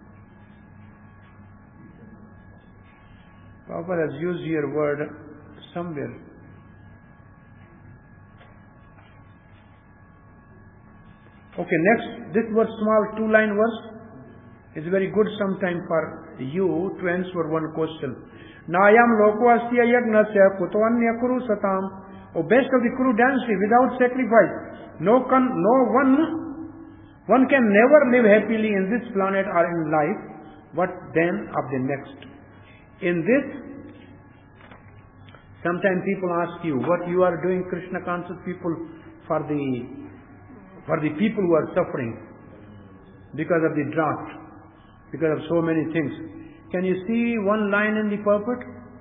Prabhupada has used here word somewhere. Okay, next, this verse, small two-line verse, is very good sometime for you to answer one question. Nayam loko asya yagnasya kutvanya kuru satam. O best of the Kuru dynasty, without sacrifice, no con, no one, one can never live happily in this planet or in life, but then of the next. In this, sometimes people ask you, what you are doing, Krishna conscious people, for the for the people who are suffering because of the drought, because of so many things. Can you see one line in the pulpit?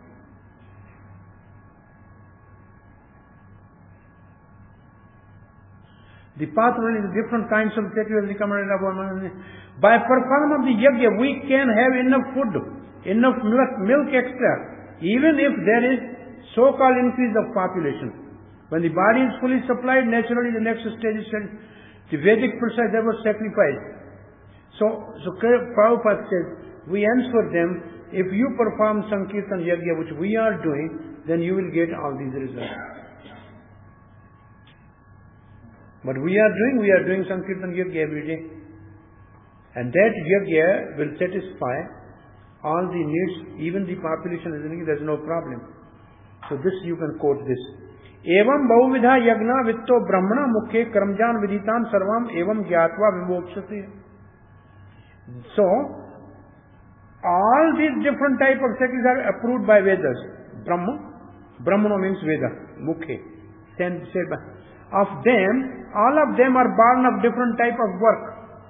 The pathway is different kinds of sacrifice recommended upon. By performance of the yagya, we can have enough food, enough milk, milk extra, even if there is so-called increase of population. When the body is fully supplied, naturally the next stage is the Vedic process, there was sacrifice. So, so Prabhupada says, we answer them, if you perform Sankirtan Yagya, which we are doing, then you will get all these results. But we are doing, we are doing Sankirtan Yagya every day. And that Yagya will satisfy all the needs, even the population is in it, there is no problem. So this you can quote this. Evam बहुविधा यज्ञा वित्तो ब्रह्मणा मुखे कर्मजान विदितान सर्वम एवं ज्ञात्वा विमोक्षते. So, all these different type of sacrifices are approved by Vedas. Brahma, Brahmana means Veda, mukhe. Said by. Of them, all of them are born of different type of work.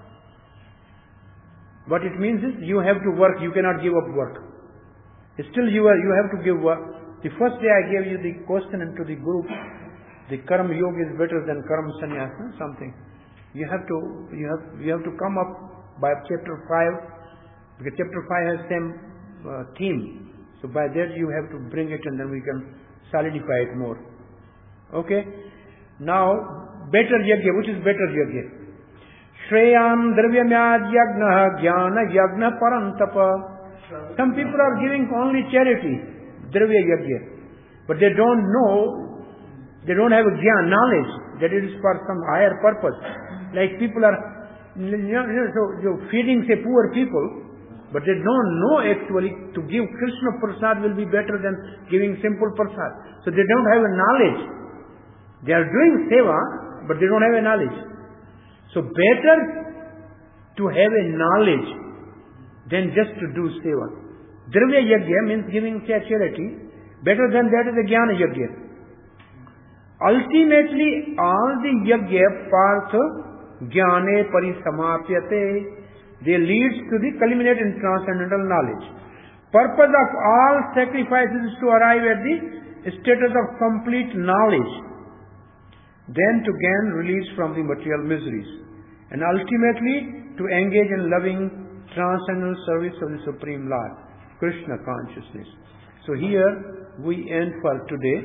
What it means is, you have to work, you cannot give up work. Still you are, you have to give work. The first day I gave you the question into the group, the Karma Yoga is better than Karma Sannyasa, something. You have to, you have, you have to come up by chapter five, because chapter five has same uh, theme. So by that you have to bring it and then we can solidify it more. Okay? Now, better yagya, which is better yagya? Shreyam dravyamyad yagna jnana yagna parantapa. Some people are giving only charity. Dravya yagya. But they don't know, they don't have a jnana, knowledge, that it is for some higher purpose. Like people are, you know, so, so feeding say poor people, but they don't know actually to give Krishna prasad will be better than giving simple prasad. So they don't have a knowledge. They are doing seva, but they don't have a knowledge. So better to have a knowledge than just to do seva. Dravya yagya means giving charity. Better than that is a jnana yagya. Ultimately, all the yagya partha jnane parisamapyate. They leads to the culminate in transcendental knowledge. Purpose of all sacrifices is to arrive at the status of complete knowledge. Then to gain release from the material miseries. And ultimately to engage in loving transcendental service of the Supreme Lord. Krishna consciousness. So here we end for today.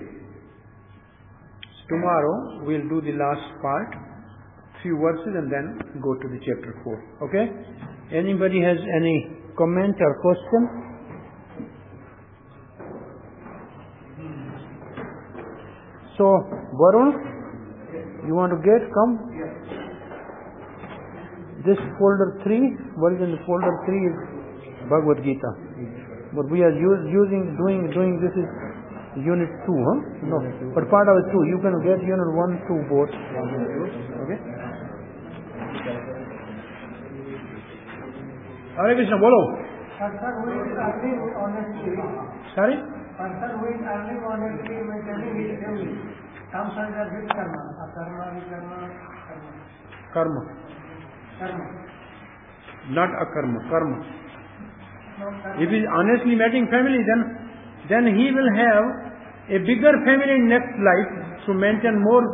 Tomorrow we'll do the last part, few verses, and then go to the chapter four. Okay? Anybody has any comment or question? So, Varun, you want to get? Come. This folder three, what is in the folder three is Bhagavad Gita. But we are use, using, doing, doing this is Unit two, huh? No, but part of it two. You can get unit one, two, both. Okay? Hare Krishna, bolo. Person who is earning honestly, Sorry? person who is earning honestly, maintaining his family, comes under which karma? Akarma, vikarma, karma. Karma. Karma. Not akarma, karma. No, karma. If he is honestly making family, then then he will have a bigger family in next life to maintain more.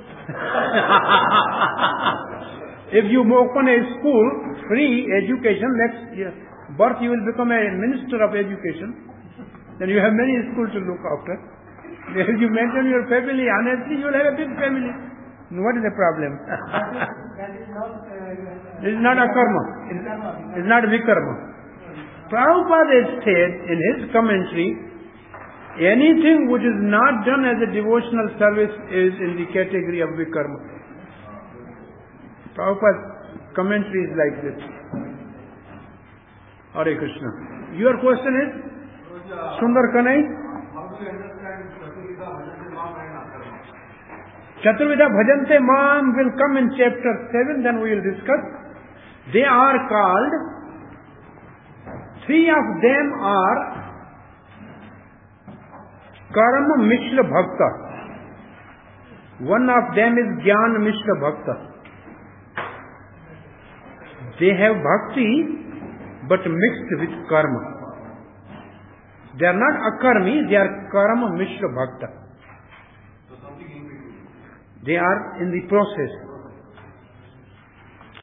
If you open a school, free education, next year, birth you will become a minister of education. Then you have many schools to look after. If you maintain your family honestly, you will have a big family. What is the problem? That is not. Uh, It is not a karma. It is not vikarma. Prabhupada said in his commentary, anything which is not done as a devotional service is in the category of vikarma. Prabhupada's commentary is like this. Hare Krishna. Your question is, Sundar Kanai? How do you understand Chaturvida Bhajante Mam and Akarma? Chaturvida Bhajante Mam will come in chapter seven, then we will discuss. They are called, three of them are Karma Mishra Bhakta. One of them is Jnana Mishra Bhakta. They have bhakti, but mixed with karma. They are not akarmi, they are karma Mishra Bhakta. So something in between. They are in the process.